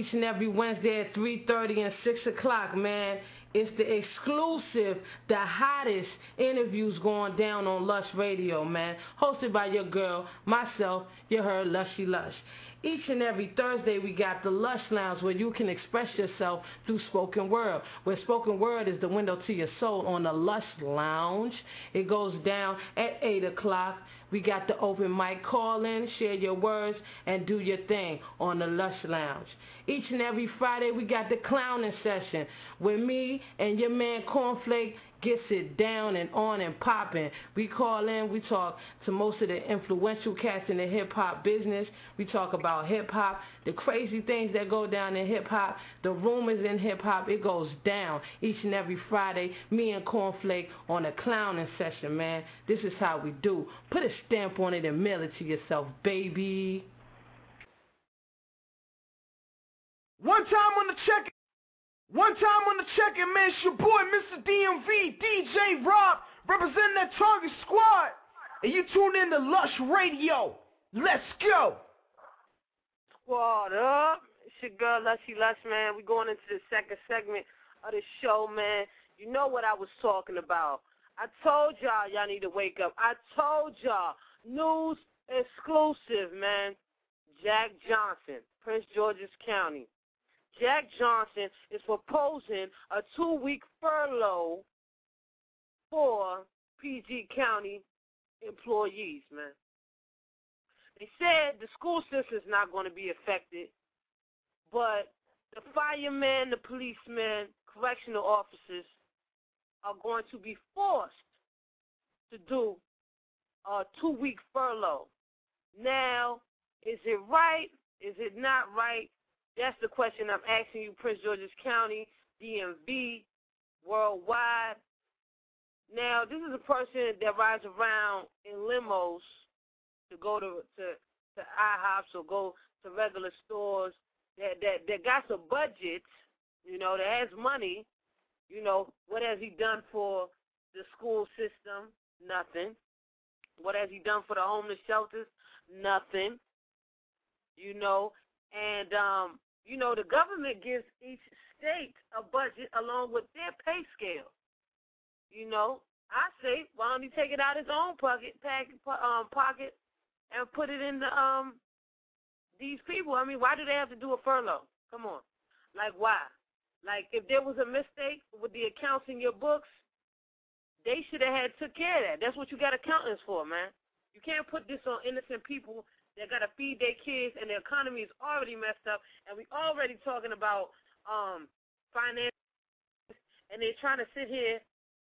each and every Wednesday at three thirty and six o'clock, man. It's the exclusive, the hottest interviews going down on Lush Radio, man. Hosted by your girl, myself, you heard Lushy Lush. Each and every Thursday, we got the Lush Lounge where you can express yourself through spoken word, where spoken word is the window to your soul on the Lush Lounge. It goes down at eight o'clock. We got the open mic call in, share your words, and do your thing on the Lush Lounge. Each and every Friday, we got the clowning session where me and your man Cornflake gets it down and on and popping. We call in, we talk to most of the influential cats in the hip-hop business. We talk about hip-hop, the crazy things that go down in hip-hop, the rumors in hip-hop. It goes down each and every Friday, me and Cornflake on a clowning session, man. This is how we do. Put a stamp on it and mail it to yourself, baby. One time on the check. One time on the check-in, man, it's your boy, Mister D M V, D J Rob, representing that Target Squad. And you tune in to Lush Radio. Let's go. Squad up. It's your girl, Lushy Lush, man. We're going into the second segment of the show, man. You know what I was talking about. I told y'all y'all need to wake up. I told y'all. News exclusive, man. Jack Johnson, Prince George's County. Jack Johnson is proposing a two-week furlough for P G County employees, man. They said the school system is not going to be affected, but the firemen, the policemen, correctional officers are going to be forced to do a two-week furlough. Now, is it right? Is it not right? That's the question I'm asking you, Prince George's County, D M V, worldwide. Now, this is a person that rides around in limos to go to to, to IHOPs or go to regular stores that, that, that got some budget, you know, that has money. You know, what has he done for the school system? Nothing. What has he done for the homeless shelters? Nothing. You know, and, um, you know, the government gives each state a budget along with their pay scale. You know, I say, why don't he take it out of his own pocket, pack, um, pocket and put it in the, um, these people? I mean, why do they have to do a furlough? Come on. Like, why? Like, if there was a mistake with the accounts in your books, they should have had took care of that. That's what you got accountants for, man. You can't put this on innocent people that got to feed their kids, and the economy is already messed up, and we already talking about um, finance, and they're trying to sit here,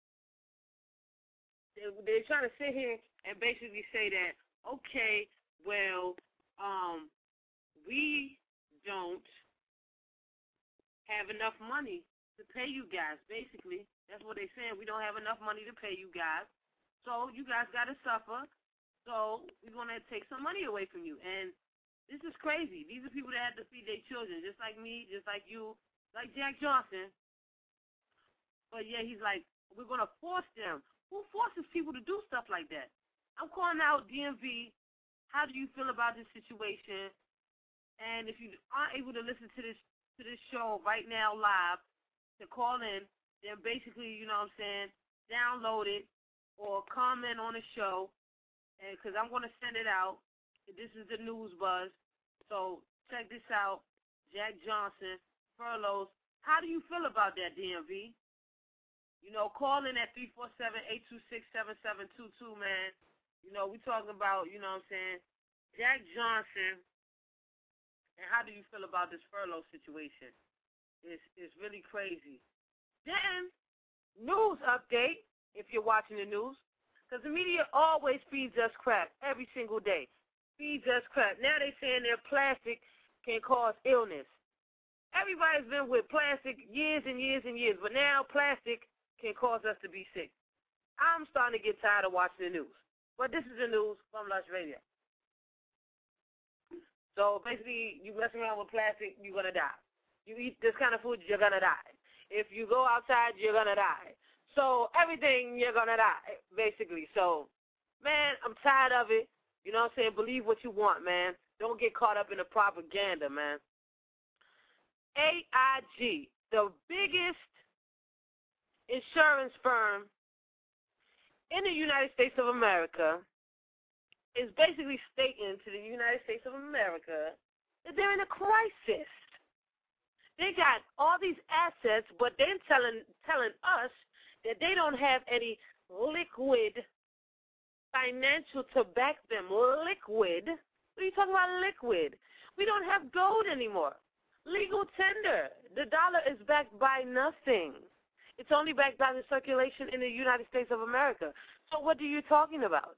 they're, they're trying to sit here and basically say that, okay, well, um, we don't have enough money to pay you guys, basically. That's what they're saying. We don't have enough money to pay you guys, so you guys got to suffer. So we're going to take some money away from you. And this is crazy. These are people that have to feed their children, just like me, just like you, like Jack Johnson. But, yeah, he's like, we're going to force them. Who forces people to do stuff like that? I'm calling out D M V. How do you feel about this situation? And if you aren't able to listen to this to this show right now live, to call in, then basically, you know what I'm saying, download it or comment on the show. And because I'm going to send it out. This is the news buzz. So check this out. Jack Johnson, furloughs. How do you feel about that, D M V? You know, call in at three four seven, eight two six, seven seven two two, man. You know, we talking about, you know what I'm saying, Jack Johnson. And how do you feel about this furlough situation? It's, it's really crazy. Then, news update, if you're watching the news. Because the media always feeds us crap every single day. Feeds us crap. Now they saying that plastic can cause illness. Everybody's been with plastic years and years and years, but now plastic can cause us to be sick. I'm starting to get tired of watching the news. But this is the news from Lush Radio. So basically, you mess around with plastic, you're going to die. You eat this kind of food, you're going to die. If you go outside, you're going to die. So everything, you're going to die, basically. So, man, I'm tired of it. You know what I'm saying? Believe what you want, man. Don't get caught up in the propaganda, man. A I G, the biggest insurance firm in the United States of America, is basically stating to the United States of America that they're in a crisis. They got all these assets, but they're telling telling us that they don't have any liquid financial to back them. Liquid? What are you talking about, liquid? We don't have gold anymore. Legal tender. The dollar is backed by nothing. It's only backed by the circulation in the United States of America. So what are you talking about?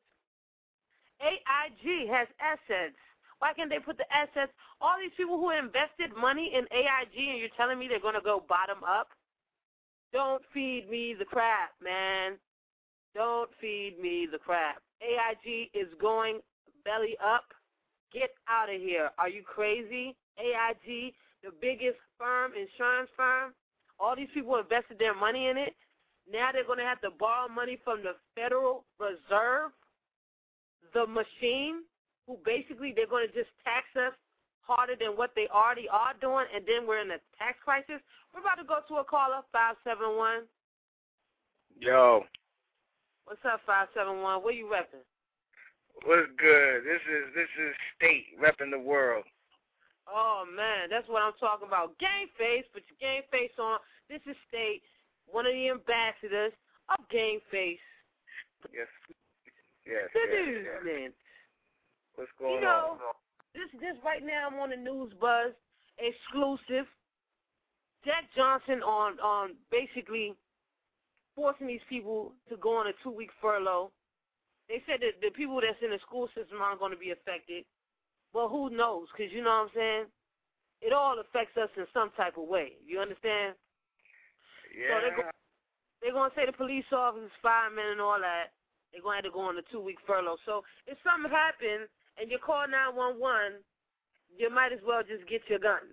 A I G has assets. Why can't they put the assets? All these people who invested money in A I G, and you're telling me they're going to go bottom up? Don't feed me the crap, man. Don't feed me the crap. A I G is going belly up. Get out of here. Are you crazy? A I G, the biggest firm, insurance firm, all these people invested their money in it. Now they're going to have to borrow money from the Federal Reserve, the machine, who basically they're going to just tax us harder than what they already are doing, and then we're in a tax crisis. We're about to go to a caller, five seven one. Yo. What's up, five seven one? Where you repping? What's good? This is this is State repping the world. Oh, man, that's what I'm talking about. Game Face, put your Game Face on. This is State, one of the ambassadors of Game Face. Yes. Yes, the yes, news, yes. man. What's going you know, on? This, this right now, I'm on the News Buzz, exclusive. Jack Johnson on, on basically forcing these people to go on a two-week furlough. They said that the people that's in the school system aren't going to be affected. Well, who knows? Because you know what I'm saying? It all affects us in some type of way. You understand? Yeah. So they're, go- they're going to say the police officers, firemen, and all that, they're going to have to go on a two-week furlough. So if something happens and you call nine one one, you might as well just get your gun.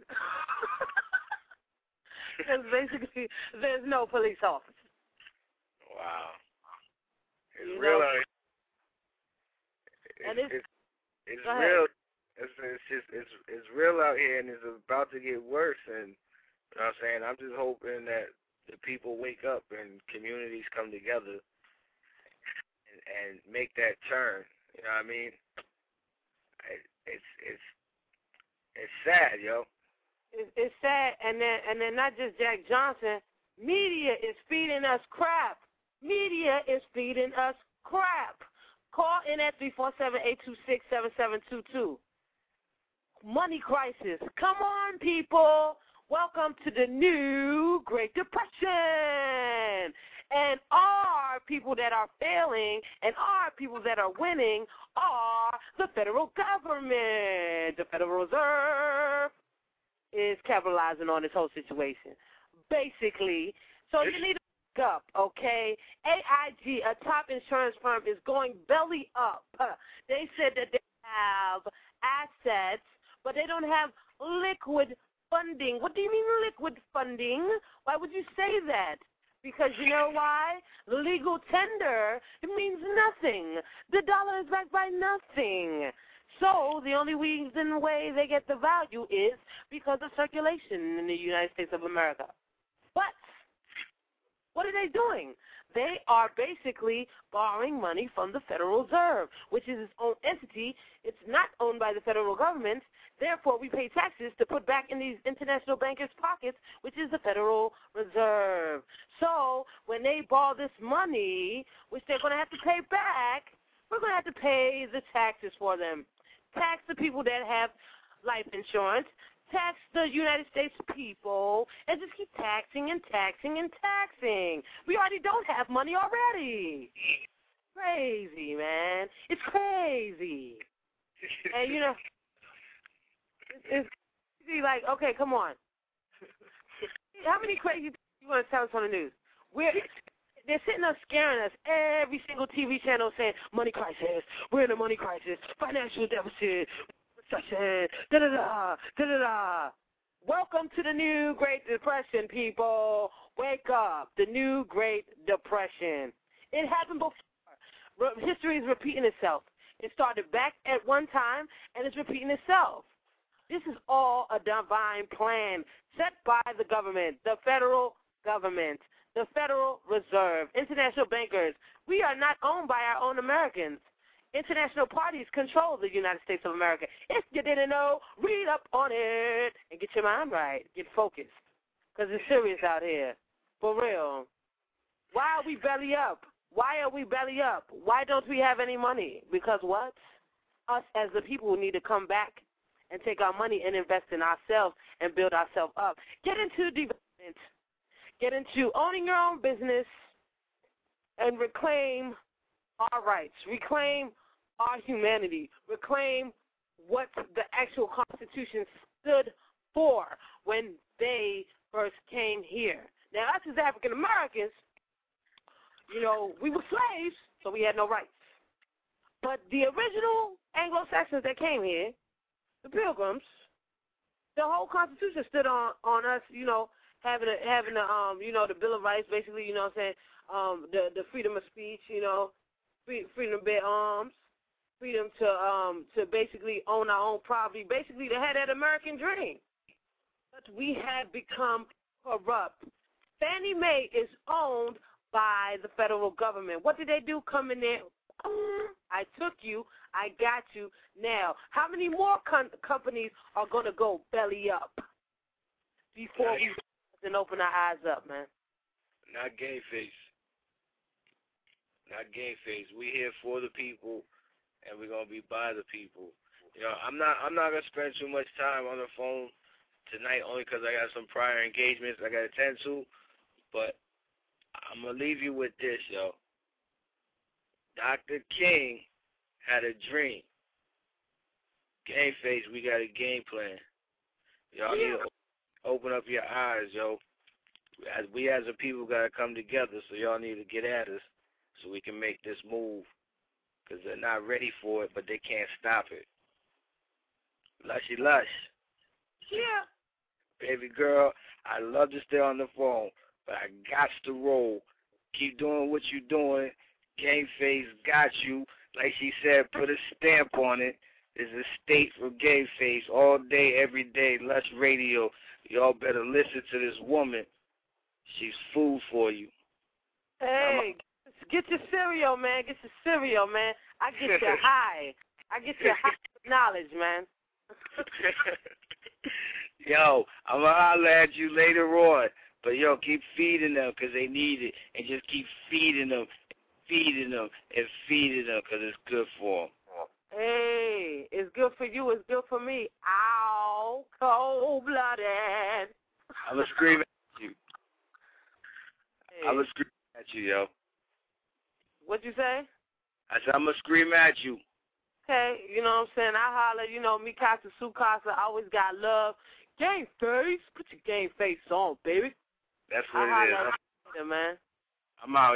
Because basically there's no police officer. Wow. It's You real know? out here. It's, And it's, it's, it's go ahead. real. It's, it's just it's it's real out here, and it's about to get worse. And you know what I'm saying, I'm just hoping that the people wake up and communities come together and, and make that turn. You know what I mean? It, it's it's it's sad, yo. It's, it's sad, and then and then not just Jack Johnson. Media is feeding us crap. Media is feeding us crap. Call in at three four seven, eight two six, seven seven two two. Money crisis. Come on, people. Welcome to the new Great Depression. And our people that are failing and our people that are winning are the federal government. The Federal Reserve is capitalizing on this whole situation. Basically, so you need to wake up, okay? A I G, a top insurance firm, is going belly up. They said that they have assets, but they don't have liquid funding. What do you mean liquid funding? Why would you say that? Because you know why? Legal tender, it means nothing. The dollar is backed by nothing. So the only reason way they get the value is because of circulation in the United States of America. But what are they doing? They are basically borrowing money from the Federal Reserve, which is its own entity. It's not owned by the federal government. Therefore, we pay taxes to put back in these international bankers' pockets, which is the Federal Reserve. So when they borrow this money, which they're going to have to pay back, we're going to have to pay the taxes for them. Tax the people that have life insurance. Tax the United States people, and just keep taxing and taxing and taxing. We already don't have money already. Crazy, man. It's crazy. And, you know, it's crazy. Like, okay, come on. How many crazy things you want to tell us on the news? We're, they're sitting up scaring us. Every single T V channel saying, money crisis, we're in a money crisis, financial deficit, recession, da-da-da, da-da-da. Welcome to the new Great Depression, people. Wake up. The new Great Depression. It happened before. History is repeating itself. It started back at one time, and it's repeating itself. This is all a divine plan set by the government, the federal government, the Federal Reserve, international bankers. We are not owned by our own Americans. International parties control the United States of America. If you didn't know, read up on it and get your mind right. Get focused, because it's serious out here. For real. Why are we belly up? Why are we belly up? Why don't we have any money? Because what? Us as the people need to come back and take our money and invest in ourselves and build ourselves up. Get into development. Get into owning your own business and reclaim our rights. Reclaim our humanity. Reclaim what the actual Constitution stood for when they first came here. Now, us as African Americans, you know, we were slaves, so we had no rights. But the original Anglo-Saxons that came here, the Pilgrims, the whole Constitution stood on, on us, you know, having a, having a, um, you know, the Bill of Rights, basically, you know what I'm saying, um, the, the freedom of speech, you know, free, freedom to bear arms, freedom to, um, to basically own our own property, basically to have that American dream. But we have become corrupt. Fannie Mae is owned by the federal government. What did they do? Come in there. I took you. I got you. Now, how many more com- companies are going to go belly up before we and open our eyes up, man? Not game face. Not game face. We here for the people, and we're gonna be by the people. You know, I'm not. I'm not gonna spend too much time on the phone tonight, only because I got some prior engagements I gotta attend to. But I'm gonna leave you with this, yo. Doctor King had a dream. Game face, we got a game plan. Y'all Yeah. need to open up your eyes, yo. As we as a people got to come together, so y'all need to get at us so we can make this move. Because they're not ready for it, but they can't stop it. Lushy Lush. Yeah. Baby girl, I love to stay on the phone, but I got to roll. Keep doing what you're doing. Game face got you. Like she said, put a stamp on it. There's a state for Game Face all day, every day. Lush Radio. Y'all better listen to this woman. She's food for you. Hey, get your cereal, man. Get your cereal, man. I get you high. I get you high with knowledge, man. Yo, I'm going to holler at you later on. But, yo, keep feeding them because they need it. And just keep feeding them, feeding them, and feeding them because it's good for them. Hey, it's good for you. It's good for me. Ow, cold-blooded. I'm going to scream at you. Hey. I'm going to scream at you, yo. What'd you say? I said, I'm going to scream at you. Okay, you know what I'm saying? I holler, you know, me, Casa, Sukasa, always got love. Game face. Put your game face on, baby. That's what I it is. holler at you, man. I'm out.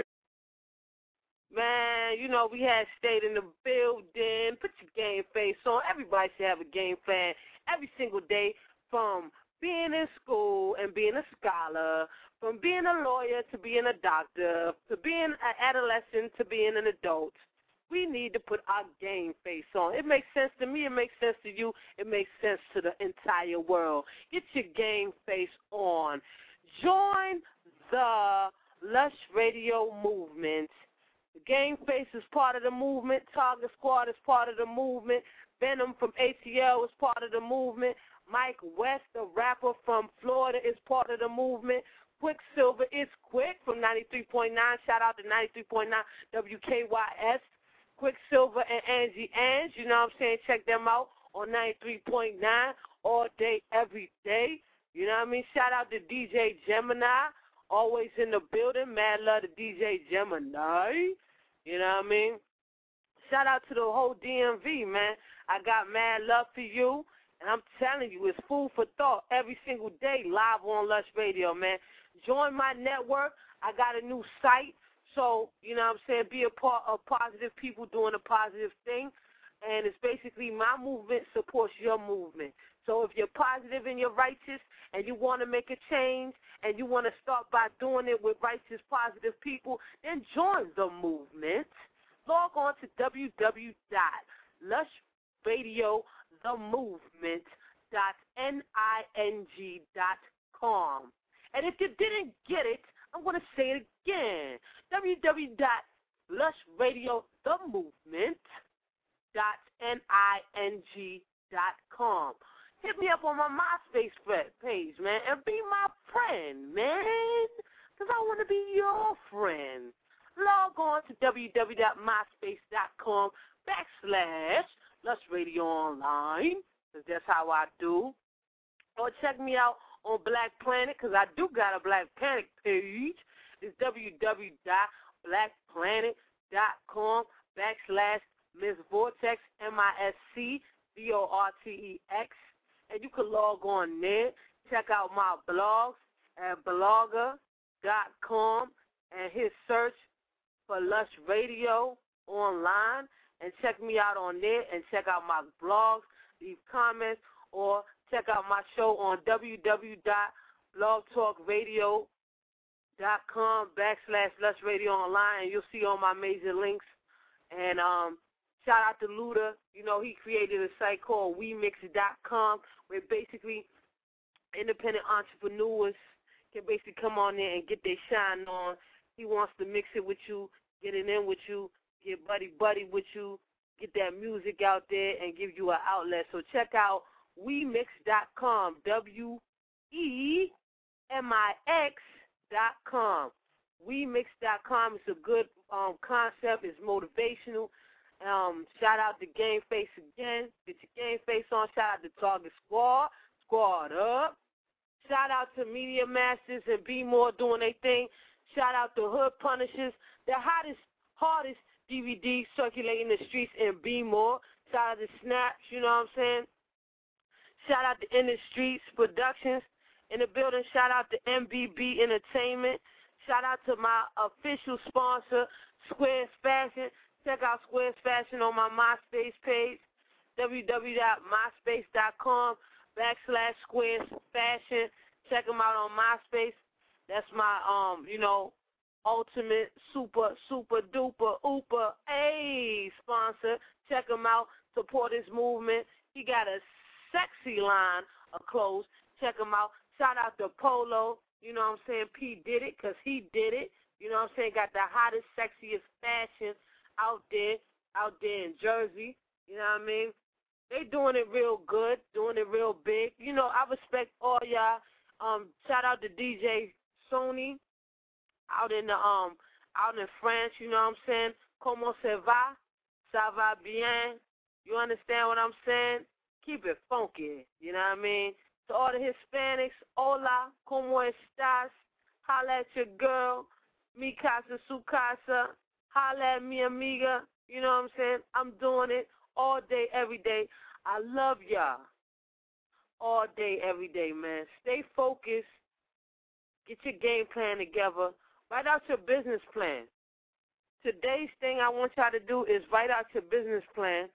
Man, you know, we had stayed in the building. Put your game face on. Everybody should have a game plan every single day, from being in school and being a scholar, from being a lawyer to being a doctor, to being an adolescent to being an adult. We need to put our game face on. It makes sense to me. It makes sense to you. It makes sense to the entire world. Get your game face on. Join the Lush Radio movement. The Game Face is part of the movement. Target Squad is part of the movement. Venom from A T L is part of the movement. Mike West, the rapper from Florida, is part of the movement. Quicksilver is Quick from ninety-three point nine. Shout out to ninety-three point nine W K Y S. Quicksilver and Angie Ange, you know what I'm saying? Check them out on ninety-three point nine all day, every day. You know what I mean? Shout out to D J Gemini, always in the building. Mad love to D J Gemini. You know what I mean? Shout out to the whole D M V, man. I got mad love for you, and I'm telling you, it's food for thought every single day live on Lush Radio, man. Join my network. I got a new site. So, you know what I'm saying, be a part of positive people doing a positive thing. And it's basically my movement supports your movement. So if you're positive and you're righteous and you want to make a change and you want to start by doing it with righteous, positive people, then join the movement. Log on to w w w dot lush radio the movement dot N I N G dot com. And if you didn't get it, I'm going to say it again, w w w dot lush radio the movement dot N I N G dot com. Hit me up on my MySpace page, man, and be my friend, man, because I want to be your friend. Log on to w w w dot myspace dot com backslash Lush Radio Online, because that's how I do. Or check me out on Black Planet, because I do got a Black Planet page. It's w w w dot black planet dot com backslash Miss Vortex, M I S C V O R T E X. And you can log on there, check out my blogs at blogger dot com and hit search for Lush Radio Online, and check me out on there and check out my blogs, leave comments, or check out my show on w w w dot blog talk radio dot com backslash Lush Radio Online, and you'll see all my major links. And um, shout out to Luda. You know, he created a site called we mix dot com, where basically independent entrepreneurs can basically come on there and get their shine on. He wants to mix it with you, get it in with you, get buddy-buddy with you, get that music out there and give you an outlet. So check out we mix dot com, W E M I X dot com. we mix dot com is a good um, concept. It's motivational. Um, shout out to Game Face again. Get your Game Face on. Shout out to Target Squad. Squad up. Shout out to Media Masters and Be More doing their thing. Shout out to Hood Punishers, the hottest, hardest D V D circulating the streets in Be More. Shout out to Snaps, you know what I'm saying? Shout out to In the Streets Productions in the building. Shout out to M B B Entertainment. Shout out to my official sponsor, Squares Fashion. Check out Squares Fashion on my MySpace page, w w w dot myspace dot com backslash Squares Fashion. Check them out on MySpace. That's my, um, you know, ultimate super, super duper, ooper, a sponsor. Check him out. Support his movement. He got a sexy line of clothes. Check him out. Shout out to Polo. You know what I'm saying? P did it because he did it. You know what I'm saying? Got the hottest, sexiest fashion out there, out there in Jersey. You know what I mean? They doing it real good, doing it real big. You know, I respect all y'all. Um, shout out to D J Sony out in the um out in France. You know what I'm saying? Comment ça va? Ça va bien? You understand what I'm saying? Keep it funky. You know what I mean? To all the Hispanics, hola, como estas? Holla at your girl, mi casa, su casa. Holla at mi amiga. You know what I'm saying? I'm doing it all day, every day. I love y'all. All day, every day, man. Stay focused. Get your game plan together. Write out your business plan. Today's thing I want y'all to do is write out your business plan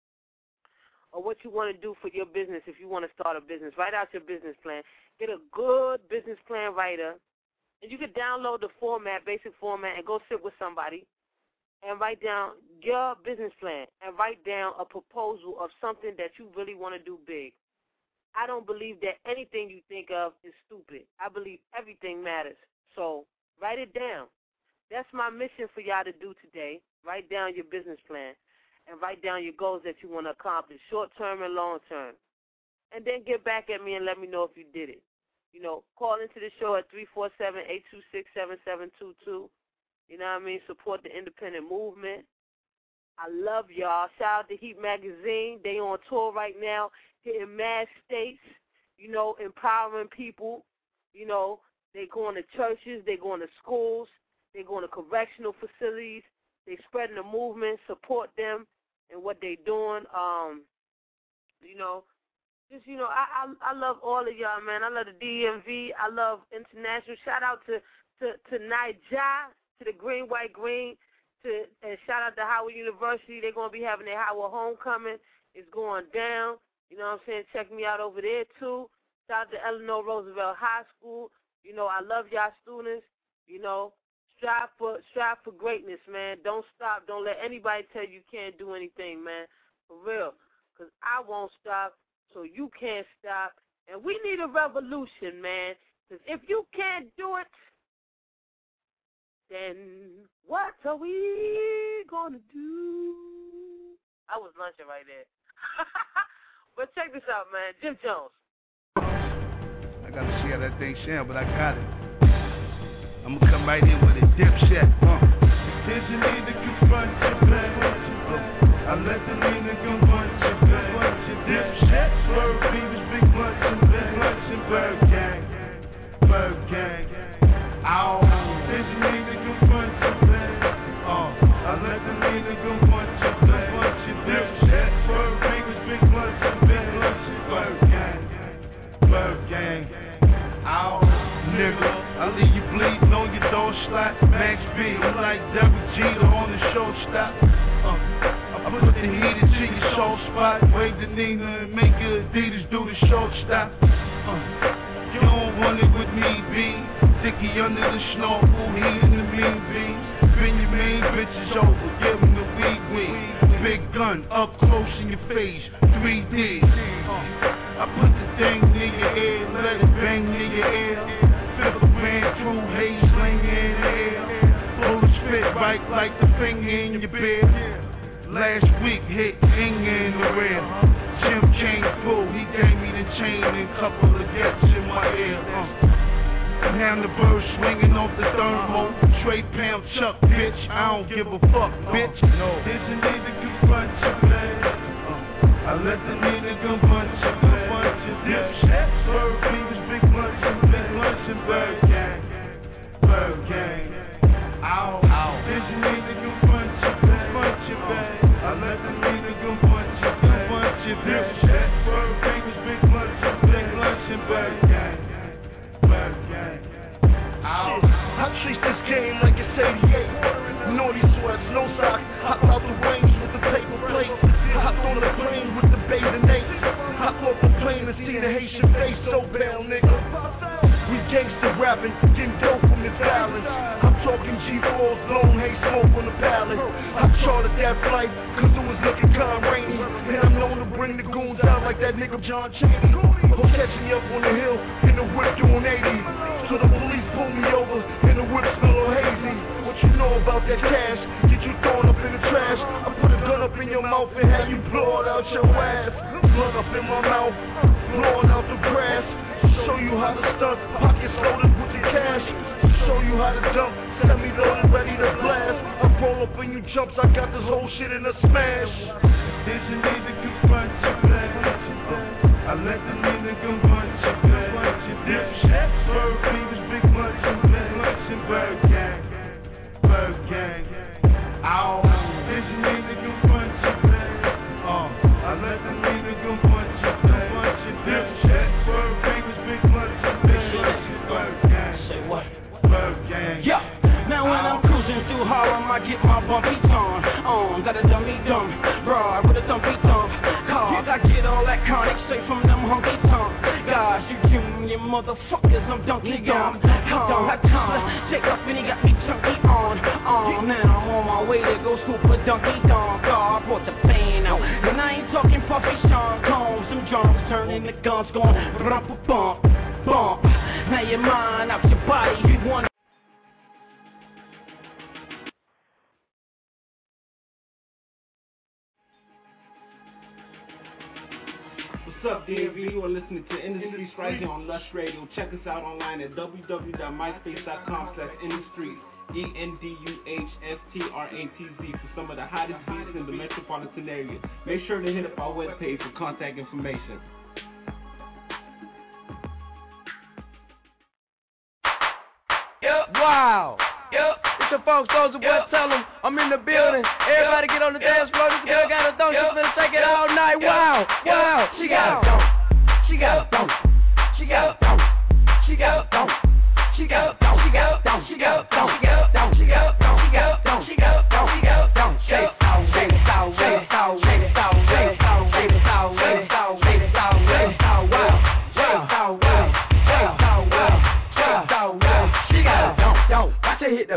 or what you want to do for your business if you want to start a business. Write out your business plan. Get a good business plan writer. And you can download the format, basic format, and go sit with somebody and write down your business plan and write down a proposal of something that you really want to do big. I don't believe that anything you think of is stupid. I believe everything matters. So write it down. That's my mission for y'all to do today. Write down your business plan and write down your goals that you want to accomplish, short-term and long-term. And then get back at me and let me know if you did it. You know, call into the show at three four seven, eight two six, seven seven two two. You know what I mean? Support the independent movement. I love y'all. Shout out to Heat Magazine. They on tour right now, hitting mad states, you know, empowering people. You know, they going to churches, they going to schools, they going to correctional facilities. They spreading the movement, support them and what they doing. Um, you know, just, you know, I, I I love all of y'all, man. I love the D M V. I love international. Shout out to, to, to Niger, to the Green, White, Green. To, and shout out to Howard University. They're going to be having their Howard homecoming. It's going down. You know what I'm saying? Check me out over there, too. Shout out to Eleanor Roosevelt High School. You know, I love y'all students. You know, strive for strive for greatness, man. Don't stop. Don't let anybody tell you you can't do anything, man. For real. Because I won't stop. so you can't stop. And we need a revolution, man. Because if you can't do it, then what are we going to do? I was lunching right there. But check this out, man. Jim Jones. I got to see how that thing sound, but I got it. I'm going to come right in with a dipshit. Uh. Did you need to confront your bad? I let the nigga confront your bad. Dipshit. Bird Beavers, big lunch and bad. Lunch and bird gang. Bird gang. Ow. Did you need to confront your bad? Oh. I let the nigga confront your bad. Dipshit. Bird Beavers, big lunch and bad. Lunch and bird gang. Bird gang. Ow. Nigga, I leave you bleeding on your door slot. Max B, I'm like Devin Jeter on the shortstop. Uh, I put the heater to your soft spot. Wave the Nina and make your Adidas do the shortstop. Uh, you don't want it with me, B. Dicky under the snorkel, heat in the mean beans. Bend your main bitches over, give them the weed weed. Big gun, up close in your face, three D. Uh, I put the thing near your ear, let it bang near your ear. Fifth man through haze, sling in the air. Pull the spit right like the finger in your beard. Last week hit Inga in the rear. Jim chain pull, he gave me the chain and couple of gets in my ear. Uh. Now the bird swinging off the thermal. Trey pound chuck, bitch. I don't give a fuck, bitch. No. Did you need to confront your bad? Uh. I let the nigga confront your bad. Dipshit. Bird Beavers, big lunch and bad. Lunch and bird gang. Bird gang. Ow. Ow. Did you need to confront your bad? Confront your bad. I let the nigga confront your bad. Confront your bad. Dipshit. Bird Beavers, big lunch and bad. Lunch and bird gang. Bird gang. Ow. I treat this game like it's eighty-eight. Naughty sweats, no socks. Hop out the range with the paper plate. Hopped on the plane with the bathing ape. Hop off the plane and see the Haitian face so bad, nigga. We gangsta rapping, getting dope from the balance. I'm talking G fours, long hay smoke on the palace. I chartered that flight, cause it was looking kinda rainy. And I'm known to bring the goons out like that nigga John Chaney. I'm catching me up on the hill, in the whip doing eighty. So the police pull me over, and the whip still hazy. What you know about that cash? Get you thrown up in the trash. I put a gun up in your mouth and have you blow it out your ass. Blood up in my mouth, blowing out the grass. Show you how to stunt, pockets loaded with the cash. Show you how to dump, semi loaded, ready to blast. I roll up and you jumps, I got this whole shit in a smash. Did you need to confront your bad? I let the nigga confront your bad. Dipshit. Bird Beavers, big lunch and bad. Lunch and bird gang. Bird gang. Ow. Did you need to confront your bad? Uh, I let the nigga confront your bad. Dipshit. Bird Beavers, big lunch and bad. Lunch and bird gang. Say what? Bird gang. Yeah. Now when I'm cruising through Harlem, I get my bumpy on. On, got a dummy dumb, broad with a thumpy thump. Cause I get all that chronic straight from them hunky tongue. Gosh, you junior motherfuckers, I'm Donkey Kong. Don't have time, take up and he got me chunky on. On, now I'm on my way to go scoop a Donkey Dong. God, I brought the fan out. And I ain't talking puffy Sean Combs. Some drums turning the guns going bump bump bump. Now your mind out your body, you want. What's up, D M V? You are listening to In the Streets right here on Lush Radio. Check us out online at w w w dot myspace dot com slash in the streets. E N D U H S T R A T Z for some of the hottest beats in the metropolitan area. Make sure to hit up our webpage for contact information. Yep. Wow. Yep. It's your folks, Soldier Boy, yep. Tell them I'm in the building. Everybody get on the yep. dance floor. This girl yep. got a thong. Yep. She's gonna take it all night. Yep. Wow. Yep. Wow. She got a thong. She got a thong. She got a thong. She got a thong. She got a thong. She got a thong. She got a thong. She got a thong. She got a thong. She got a thong. She got a thong. She got a thong. Shake it out. Shake it out. Shake it out. Shake it out. Shake it out. Shake it out. Shake it out. Shake it out. Shake it out. Wow. Shake it out. Wow. Shake it out. Wow. Shake it out. Wow. She got a thong. Watch her hit the floor.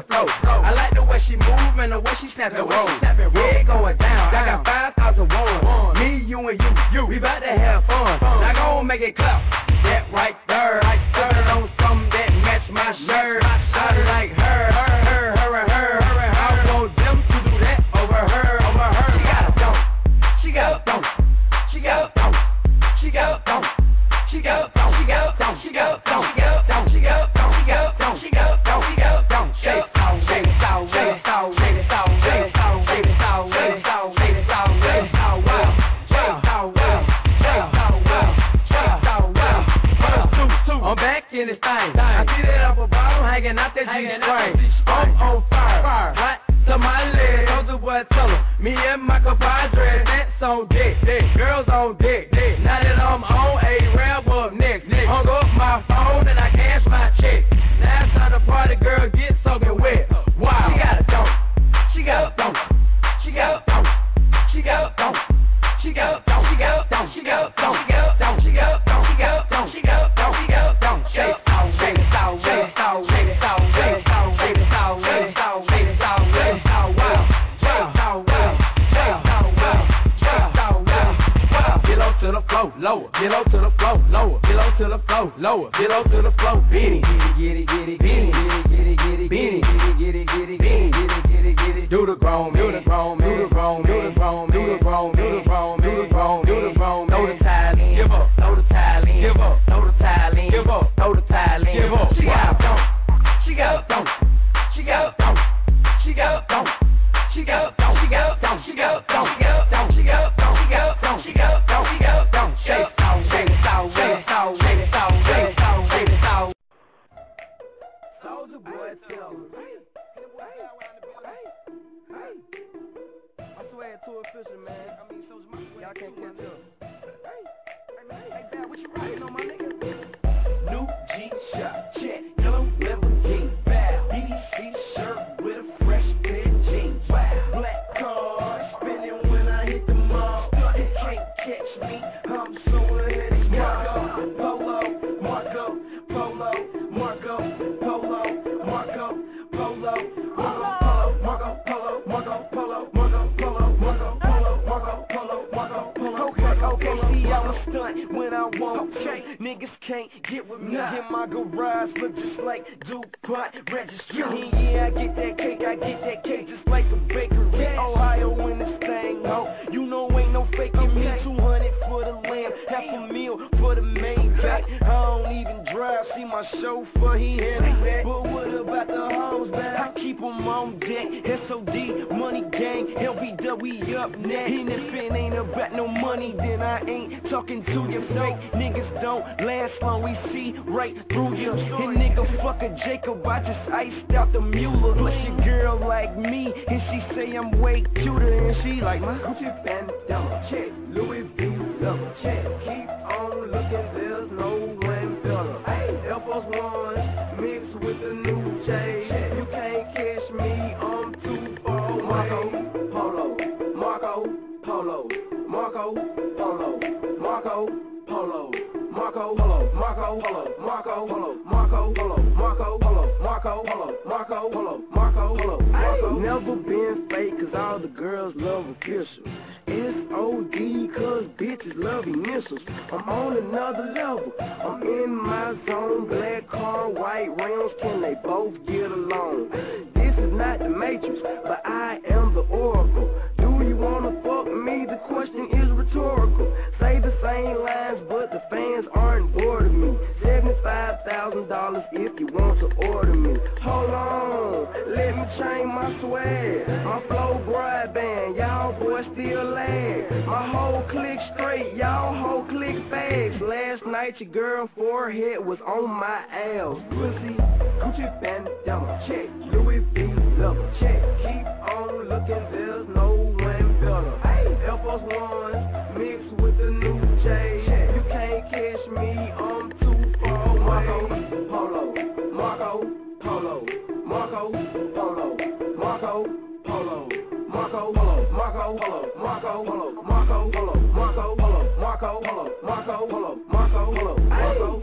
I like the way she move and the way she snap and roll. Yeah, it going down. I got five thousand one. Me, you, and you, you. We about to have fun. Now go and make it clap. That right there. Put on something that match my shirt. I like her, her, her, her, and her. I want them to do that over her, over her. She got a dump. She got a dump. She got a dump. She got a dump. She got a dump. She got a dump. She got a dump. She got a dump. She got a dump. She got a dump. She got a dump. She got a dump. Shake it out, shake it out, shake it out, shake it out, shake it out, shake it out, shake it out, shake it out, shake it out, well, shake it out, well, shake it out, well, shake it out, well. One, two, two. I'm back in this thing. I see that upper bottom hanging out that G-string. I'm on fire. Fire. What? To my leg. Those the boy tell them. Me and my compadre. That's on deck. Girls on deck. Now that I'm on a ramp up next. Hung up my phone and I cash my check. Now it's time to party, girl, get soaking wet. Wow. She got a dump. She got a dump. She got a dump. She got a dump. She got a dump. She got a dump. She got a dump. She got a dump. She got a dump. She got a dump. She got a dump. She got a dump. Shake it out, shake it out, shake it out, shake it out, shake it out, shake it out, shake it out, shake it out, shake it out, well, shake it out, well, shake it out, well, shake it out, well, well. Get low to the flow, lower. Get low to the flow, lower. Get low to the flow, lower. Get low to the flow, beanie, get it, get it, get it, get it, get it, beanie, get it, get it, beanie, get it, get it, get it. Do the grown, do the grown, do the grown, do the grown, do the grown, do the grown, do the grown, do the grown. Throw the tile in, give up. Throw the tile in, give up. Throw the tile in, give up. Throw the tile in, give up. She got a dump. She got a dump. She got a dump. She got a dump. She got a dump. She got a dump. She got a dump. She got a dump. She got a dump. She got a dump. She got a dump. She got a dump. Shake it out, shake it out, shake it out, shake it out, shake it out, shake it out. Soulja Boy tell me. I swear it's too official, man. I mean, Soulja Boy, y'all can't catch up. Hey, Dad, what you riding on, my nigga? New G-Shock, check, yellow Lamborghini, bow, B D C shirt with a fresh pair of jeans, wow, black car, spinning when I hit the mall, they can't catch me, I'm so ahead of y'all, Polo, Marco, Polo, Marco, Polo, Marco, Polo, Marco, Polo, Marco, Polo, Marco, Polo, Marco, Polo, Marco, Polo, Marco, Polo, Marco, Polo, okay, okay, see, I'm a stunt when I want, okay, niggas can't get with me, in my garage, look just like DuPont registry, yeah, I get that cake, I get that cake just like a bakery, Ohio in this thing, ho, you know ain't no faking me, two hundred for the lamb, half a meal for the main back, I don't even drive, see my chauffeur, he handle that, but what about the hoes, man, I keep them on deck, S O D, money gang, L B W up next, and if it ain't about no money, then I ain't talking to you fake, niggas don't last long, we see right through you, and nigga fuck a Jacob, I just iced out the Mueller, plus your girl like me, and she say I'm way cuter, and she like my Gucci bandana, check, Louis V, double check, keep on looking, there's no one better, hey, Air Force One, mixed with the new J, you can't catch me, I'm too far away, Marco, Polo, Marco, Polo, Marco, Polo, Marco, Polo, Marco, Polo, Marco, Polo, Marco, Polo, Marco, Polo, Marco, Polo, Marco, Polo, Marco, Polo, Marco, Polo, Marco. Never been fake, cause all the girls love official. S O D, cause bitches love initials. I'm on another level. I'm in my zone. Black car, white rims, can they both get along? This is not the Matrix, but I am the Oracle. Do you wanna fuck me? The question is rhetorical. Say the same lines, but the fans aren't bored of me. seventy-five thousand dollars if you want to order me. Hold on, let me change my swag. My flow broadband, y'all boys still lag. My whole clique straight, y'all whole clique fags. Last night your girl forehead was on my ass. Pussy, Gucci bandana, check. Louis V, leather, check. Keep on looking, there's no one better. Hey, Air Force One, mixed with the new J. You can't catch me, I'm too far away. Polo, Marco, Polo, Marco, Polo, Marco, Polo, Marco, Polo, Marco, Polo, Marco, Polo, Marco, Polo, Marco, Polo, Marco, Polo, Marco, Polo, Marco, Polo, Marco.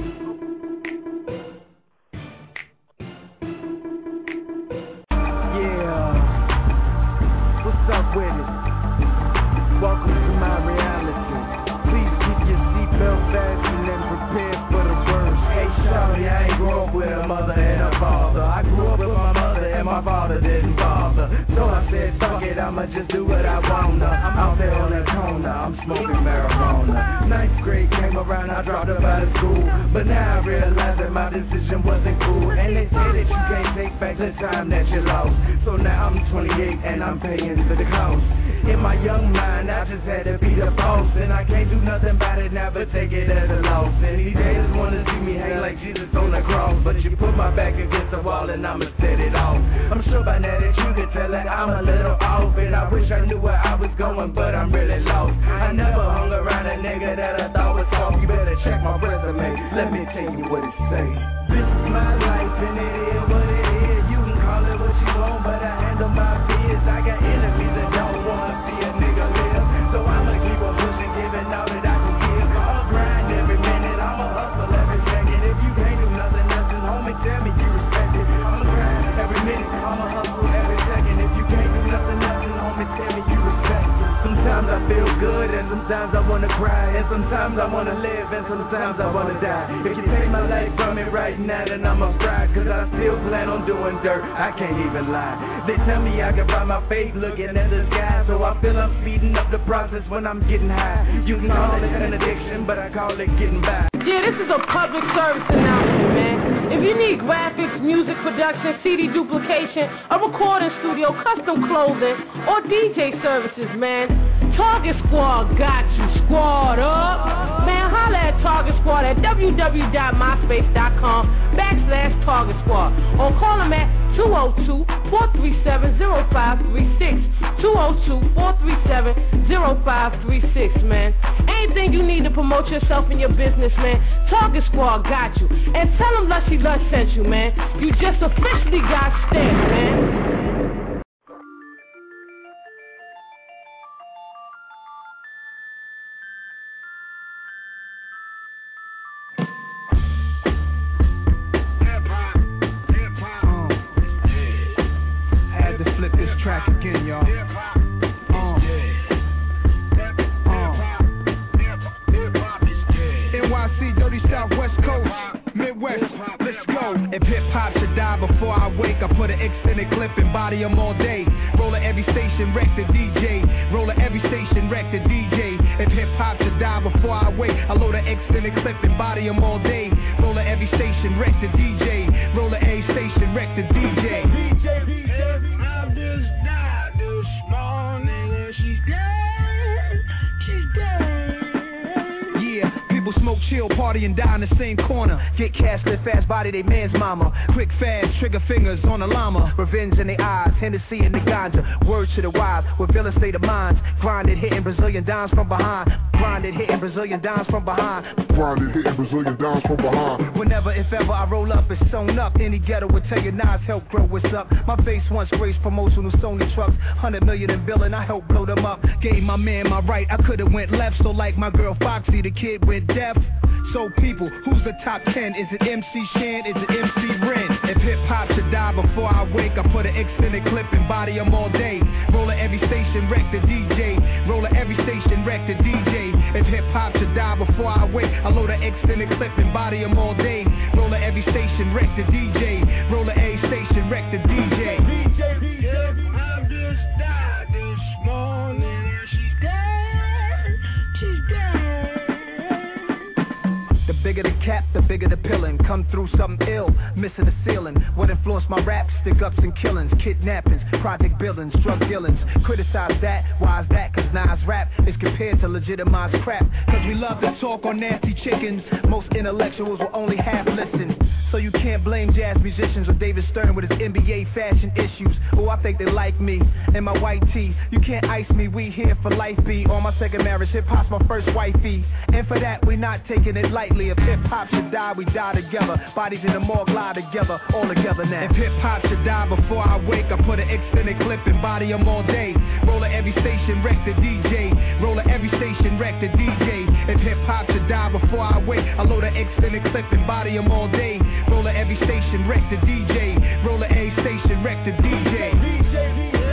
So I said, fuck it, I'ma just do what I wanna. I'm out there on that corner, I'm smoking marijuana. Ninth grade came around, I dropped up out of school. But now I realize that my decision wasn't cool. And they say that you can't take back the time that you lost. So now I'm twenty-eight and I'm paying for the cost. In my young mind, I just had to be the boss. And I can't do nothing about it now but take it as a loss. And these haters wanna see me hang like Jesus on the cross. But you put my back against the wall and I'ma set it off. I'm sure by now that you can tell that I'm a little off. And I wish I knew where I was going, but I'm really lost. I never hung around a nigga that I thought was soft. You better check my resume, let me tell you what it say. This is my life and it is what it is. You can call it what you want, but I handle my biz. I got enemies that don't wanna see a nigga live. So I'ma keep on pushing, giving all that I can give. I'll grind every minute, I'ma hustle every second. If you can't do nothing else, then homie, tell me you respect it. I'ma grind every minute, I'ma hustle every second. If you can't do nothing else, then homie, tell me you respect it. Sometimes I feel good and sometimes I wanna cry. And sometimes I wanna live and sometimes I wanna die. If you take my life from me right now, then I'ma cry. Cause I still plan on doing dirt, I can't even lie. They tell me I can find my faith looking at the sky. So I feel I'm speeding up the process when I'm getting high. You can call it an addiction, but I call it getting by. Yeah, this is a public service announcement, man. If you need graphics, music production, C D duplication, a recording studio, custom clothing, or D J services, man, Target Squad got you. Squad up. Man, holla at Target Squad at www.myspace.com backslash Target Squad. Or call them at two oh two, four three seven, oh five three six. two oh two, four three seven, oh five three six, man. Anything you need to promote yourself and your business, man, Target Squad got you. And tell them Lushy Lush sent you, man. You just officially got stamped, man. Track again, y'all. Uh, uh. N Y C, dirty Southwest Coast, Midwest, let's go. If hip hop should die before I wake, I put an extended clip and body 'em all day. Roller every station, wreck the D J. Roller every station, wreck the D J. If hip hop should die before I wake, I load an extended clip and body 'em all day. Roller every station, wreck the D J. Roller every station, wreck the D J. D J, D J. Smoke, chill, party, and die in the same corner. Get cash, live fast, body they man's mama. Quick, fast, trigger fingers on the llama. Revenge in their eyes, Hennessy in the ganja. Words to the wise, with villain state of minds. Grinded, hitting Brazilian dimes from behind. Grinded, hitting Brazilian dimes from behind. Grinded, hitting Brazilian dimes from behind. Whenever, if ever, I roll up, it's sewn up. Any ghetto would tell you, Nas help grow what's up. My face once graced promotional Sony trucks. Hundred million in billing, I helped blow them up. Gave my man my right, I could've went left. So like my girl Foxy, the kid went deaf. So people, who's the top ten? Is it M C Shan? Is it M C Ren? If hip hop should die before I wake, I put an extended clip and body 'em all day. Roller every station, wreck the D J. Roller every station, wreck the D J. If hip hop should die before I wake, I load an extended clip and body 'em all day. Roller every station, wreck the D J. Roller every station, wreck the D J. D J, D J. I just died this morning. She's dead. She's dead. The bigger the cap, the bigger the pillin'. Come through something ill, missing the ceiling. What influenced my rap? Stick ups and killings, kidnappings, project buildings, drug dealings. Criticize that, why is that? Cause Nas rap is compared to legitimized crap. Cause we love to talk on nasty chickens. Most intellectuals will only half listen. So you can't blame jazz musicians or David Stern with his N B A fashion issues. Oh, I think they like me and my white tee. You can't ice me, we here for life be. On my second marriage, hip hop's my first wifey. And for that, we not taking it lightly. If hip hop should die, we die together. Bodies in the morgue lie together, all together now. If hip hop should die before I wake, I put an extended clip and body 'em all day. Roller every station, wreck the D J. Roller every station, wreck the D J. If hip hop should die before I wake, I load an extended clip and body 'em all day. Roller every station, wreck the D J. Roller every station, wreck the D J. D J, D J.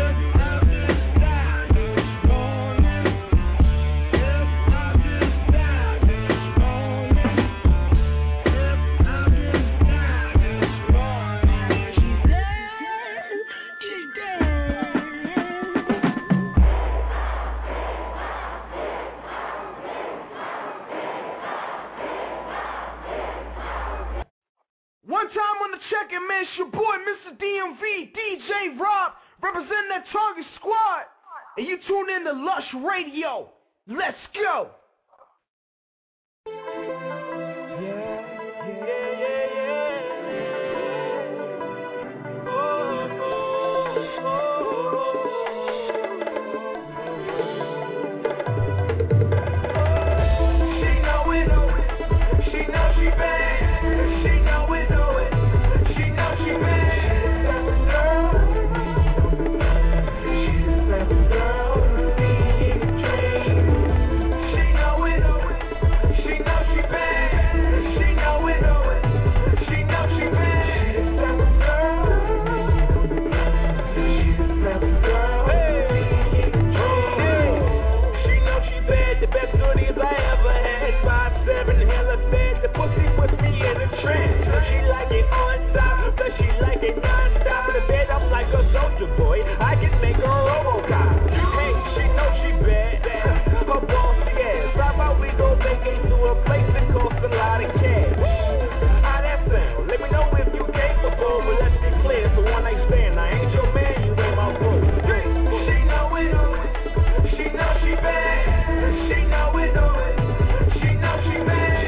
man? It's your boy, Mister D M V, D J Rob, representing that Target Squad. And you tune in to Lush Radio. Let's go. Boy, I can make her Robocop. Hey, she knows she bad. Her bossy ass. How about we go vacation to a place that costs a lot of cash? How that sound? Let me know if you capable, but let's be clear. So one night stand. I ain't your man, you ain't my bro. She know it. She know she bad. She know it. She know she bad.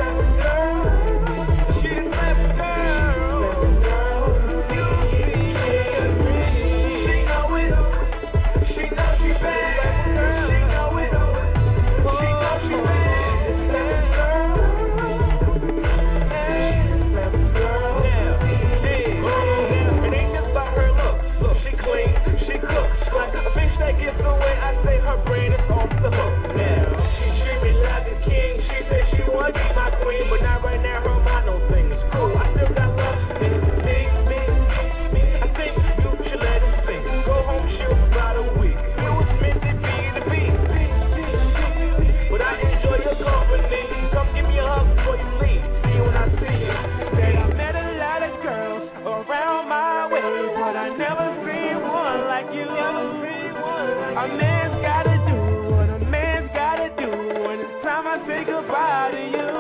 She's a girl. But not right now, her mind don't think it's cool. I still got love in me, me, me. I think you should let it sink. Go home, chill for about a week. It was meant to be to be. But I enjoy your company. Come give me a hug before you leave. See you when I see you. Said I met a lot of girls around my way, but I never seen one like you. A man's gotta do what a man's gotta do when it's time I say goodbye to you.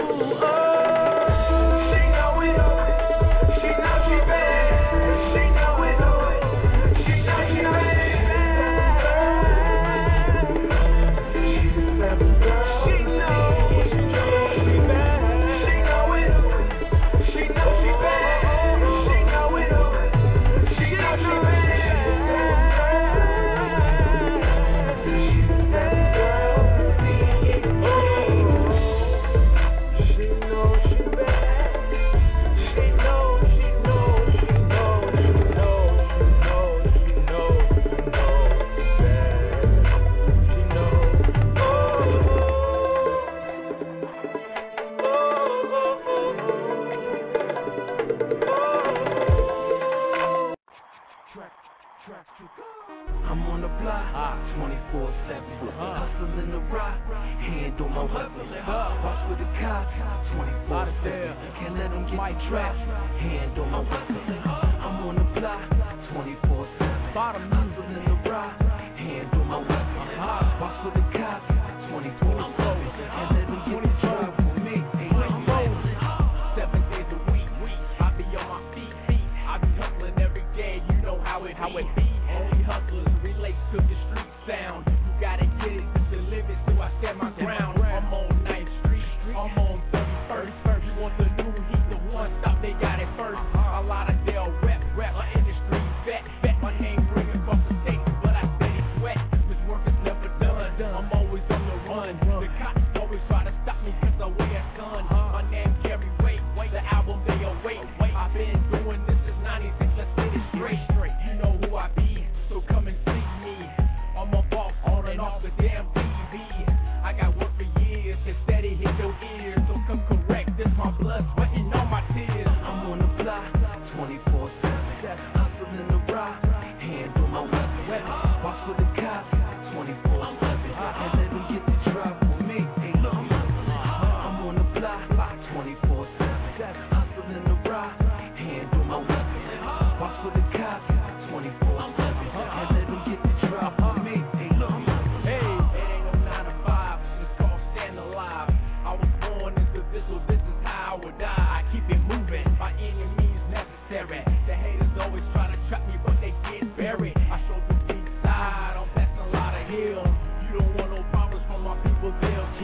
I'm on the block, twenty-four seven, hustling the rock, hand on my weapon, watch for the cops, twenty-four seven, can't let them get my trap, hand on my weapon, I'm on the block, twenty-four seven, hustling the rock, hand on my weapon, watch for the cops, twenty-four seven, can't let them get the trap for me, seven days a week, I be on my feet, I be hustling every day, you know how it, how it be. Only hustlers relate to the street sound. You gotta get it to the limit, so I stand my ground. I'm on ninth Street, I'm on thirty-first. You want the new heat, the one stop, they got it first. A lot of Dell rep, rep, my industry vet, vet. My name ringing from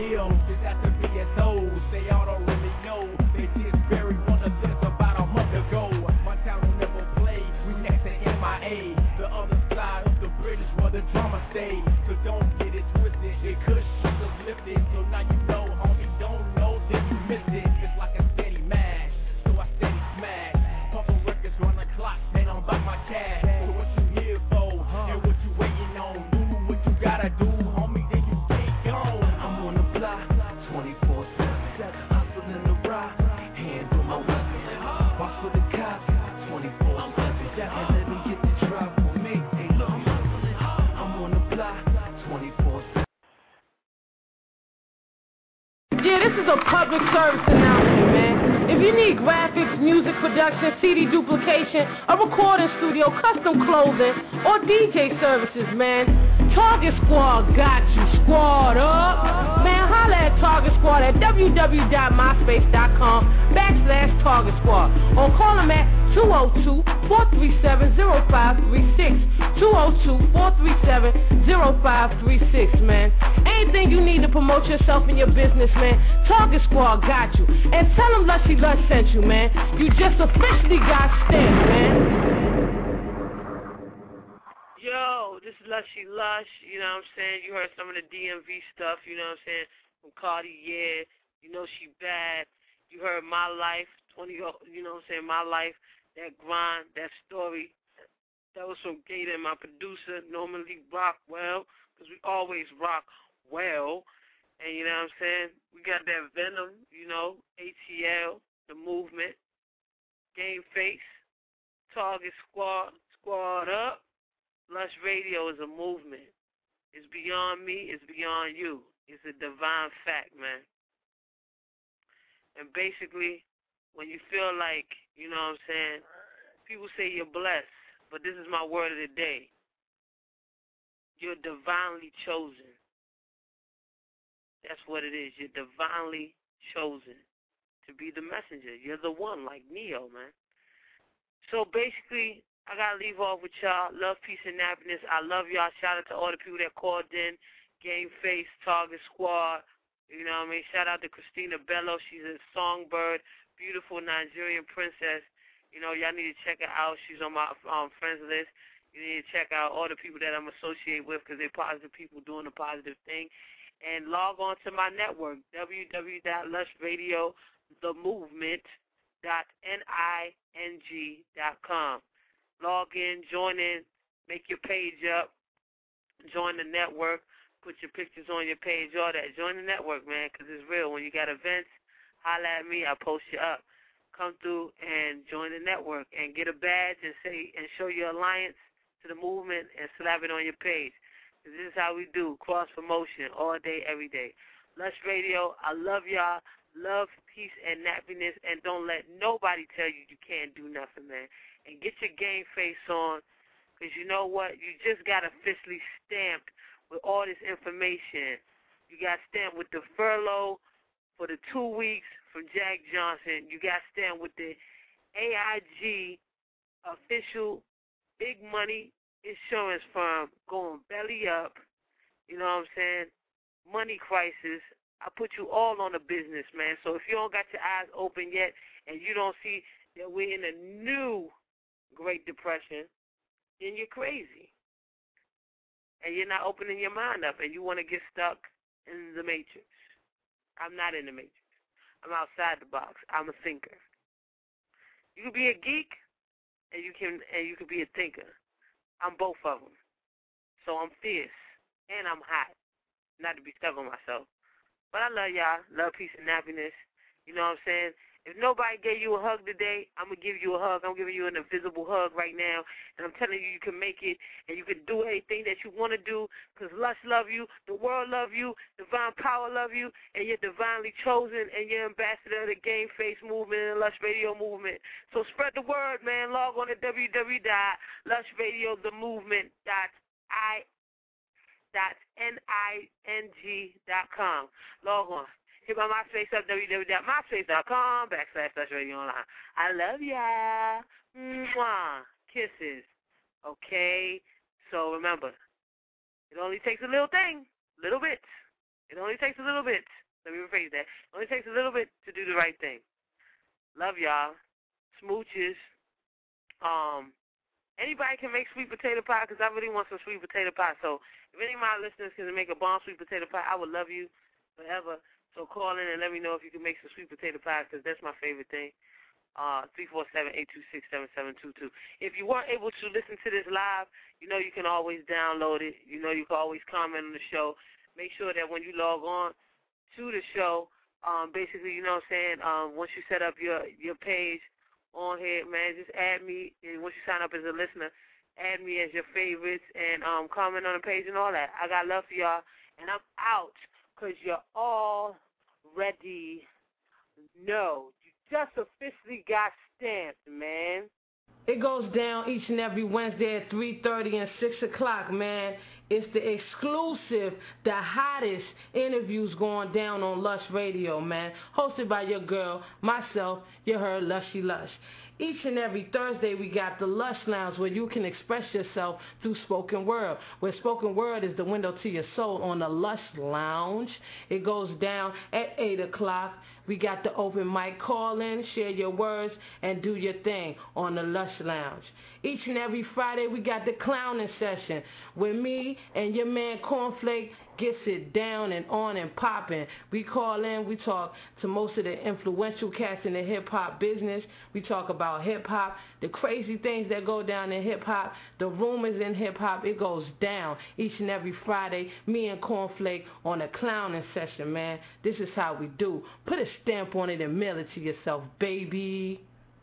deal is that to be at those. They all don't really know. They just buried one of this about a month ago. My town will never play. We next to M I A. The other side of the bridge is where the drama stays. So don't get it twisted. It could should have lifted. So now you know, homie. Don't know, then you miss it. It's like a steady mash. So I steady smash. Pumping records, run the clock. Man, I'm about my cash. So what you here for? And what you waiting on? Do what you gotta do, homie. Then you get gone. I'm on the block, twenty-four seven. Hustling the rock, hand on my weapon. Box for the cops, twenty-four seven. And let them get the drop on me. Hey, look, I'm on the block, twenty-four seven. Yeah, this is a public service announcement, man. If you need graphics, music production, C D duplication, a recording studio, custom clothing, or D J services, man, Target Squad got you. Squad up. Man, holla at Target Squad at www.myspace.com backslash Target Squad. Or call them at two oh two, four three seven, oh five three six. two oh two, four three seven, oh five three six, man. Anything you need to promote yourself and your business, man, Target Squad got you. And tell them Lushy Lush sent you, man. You just officially got stamped, man. Yo, this is Lushy Lush, you know what I'm saying? You heard some of the D M V stuff, you know what I'm saying? From Cardi, yeah, you know she bad. You heard My Life, twenty, you know what I'm saying? My Life, that grind, that story. That was from Gator and my producer, Normally Rock Well, because we always rock well. And you know what I'm saying? We got that Venom, you know, A T L, The Movement, Game Face, Target Squad, Squad Up. Lush Radio is a movement. It's beyond me. It's beyond you. It's a divine fact, man. And basically, when you feel like, you know what I'm saying, people say you're blessed, but this is my word of the day. You're divinely chosen. That's what it is. You're divinely chosen to be the messenger. You're the one, like Neo, man. So basically, I got to leave off with y'all. Love, peace, and happiness. I love y'all. Shout out to all the people that called in. Game Face, Target Squad. You know what I mean? Shout out to Christina Bello. She's a songbird, beautiful Nigerian princess. You know, y'all need to check her out. She's on my um, friends list. You need to check out all the people that I'm associated with because they're positive people doing a positive thing. And log on to my network, w w w dot lush radio the movement dot ning dot com. Log in, join in, make your page up, join the network, put your pictures on your page, all that. Join the network, man, because it's real. When you got events, holla at me, I'll post you up. Come through and join the network and get a badge and say and show your alliance to the movement and slap it on your page. This is how we do, cross-promotion, all day, every day. Lush Radio, I love y'all. Love, peace, and happiness, and don't let nobody tell you you can't do nothing, man. And get your Game Face on, because you know what? You just got officially stamped with all this information. You got stamped with the furlough for the two weeks from Jack Johnson. You got stamped with the A I G official big money insurance firm going belly up. You know what I'm saying? Money crisis. I put you all on the business, man. So if you don't got your eyes open yet and you don't see that we're in a new Great Depression, then you're crazy. And you're not opening your mind up and you want to get stuck in the matrix. I'm not in the matrix. I'm outside the box. I'm a thinker. You can be a geek and you can and you can be a thinker. I'm both of them. So I'm fierce and I'm hot. Not to be stuck on myself. But I love y'all. Love, peace, and happiness. You know what I'm saying? If nobody gave you a hug today, I'm going to give you a hug. I'm giving you an invisible hug right now. And I'm telling you, you can make it and you can do anything that you want to do because Lush love you, the world love you, Divine Power love you, and you're divinely chosen and you're ambassador of the Game Face movement and the Lush Radio movement. So spread the word, man. Log on to w w w dot lush radio the movement dot ning dot com. Log on. Hit my MySpace up, w w w dot myspace dot com backslash Lush Radio Online. I love y'all. Mwah. Kisses. Okay? So remember, it only takes a little thing, little bit, It only takes a little bit. Let me rephrase that. It only takes a little bit to do the right thing. Love y'all. Smooches. Um, anybody can make sweet potato pie because I really want some sweet potato pie. So if any of my listeners can make a bomb sweet potato pie, I would love you forever. So call in and let me know if you can make some sweet potato pie because that's my favorite thing. Uh, three four seven, eight two six, seven seven two two. If you weren't able to listen to this live, you know you can always download it. You know you can always comment on the show. Make sure that when you log on to the show, um, basically, you know what I'm saying, um, once you set up your, your page on here, man, just add me. And once you sign up as a listener, add me as your favorites and um, comment on the page and all that. I got love for y'all, and I'm out because you already know. You just officially got stamped, man. It goes down each and every Wednesday at three thirty and six o'clock, man. It's the exclusive, the hottest interviews going down on Lush Radio, man. Hosted by your girl, myself, you heard Lushy Lush. Each and every Thursday, we got the Lush Lounge where you can express yourself through spoken word. Where spoken word is the window to your soul on the Lush Lounge. It goes down at eight o'clock. We got the open mic. Call in, share your words, and do your thing on the Lush Lounge. Each and every Friday, we got the clowning session where me and your man Cornflake gets it down and on and popping. We call in, we talk to most of the influential cats in the hip-hop business. We talk about hip-hop, the crazy things that go down in hip-hop, the rumors in hip-hop. It goes down each and every Friday, me and Cornflake on a clowning session, man. This is how we do. Put a stamp on it and mail it to yourself, baby.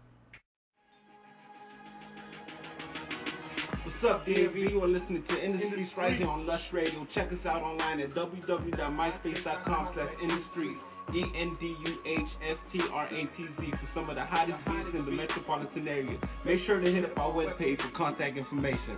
What's up, D M V? You are listening to In the Streets right here on Lush Radio. Check us out online at w w w dot myspace dot com slash in the streets. E N D U H S T R A T Z for some of the hottest beats in the metropolitan area. Make sure to hit up our webpage for contact information.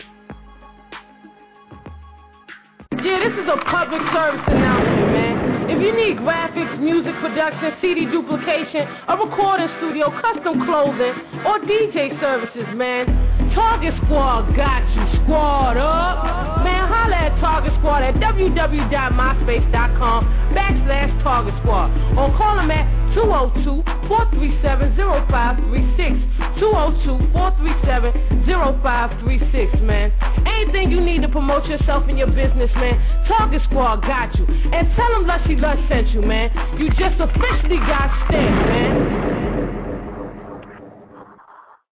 Yeah, this is a public service announcement, man. If you need graphics, music production, C D duplication, a recording studio, custom clothing, or D J services, man, Target Squad got you. Squad up. Man, holla at Target Squad at w w w dot myspace dot com backslash Target Squad. Or call them at two oh two, four three seven, oh five three six. two oh two, four three seven, oh five three six, man. Anything you need to promote yourself and your business, man, Target Squad got you. And tell them Lushy Lush sent you, man. You just officially got stamped, man.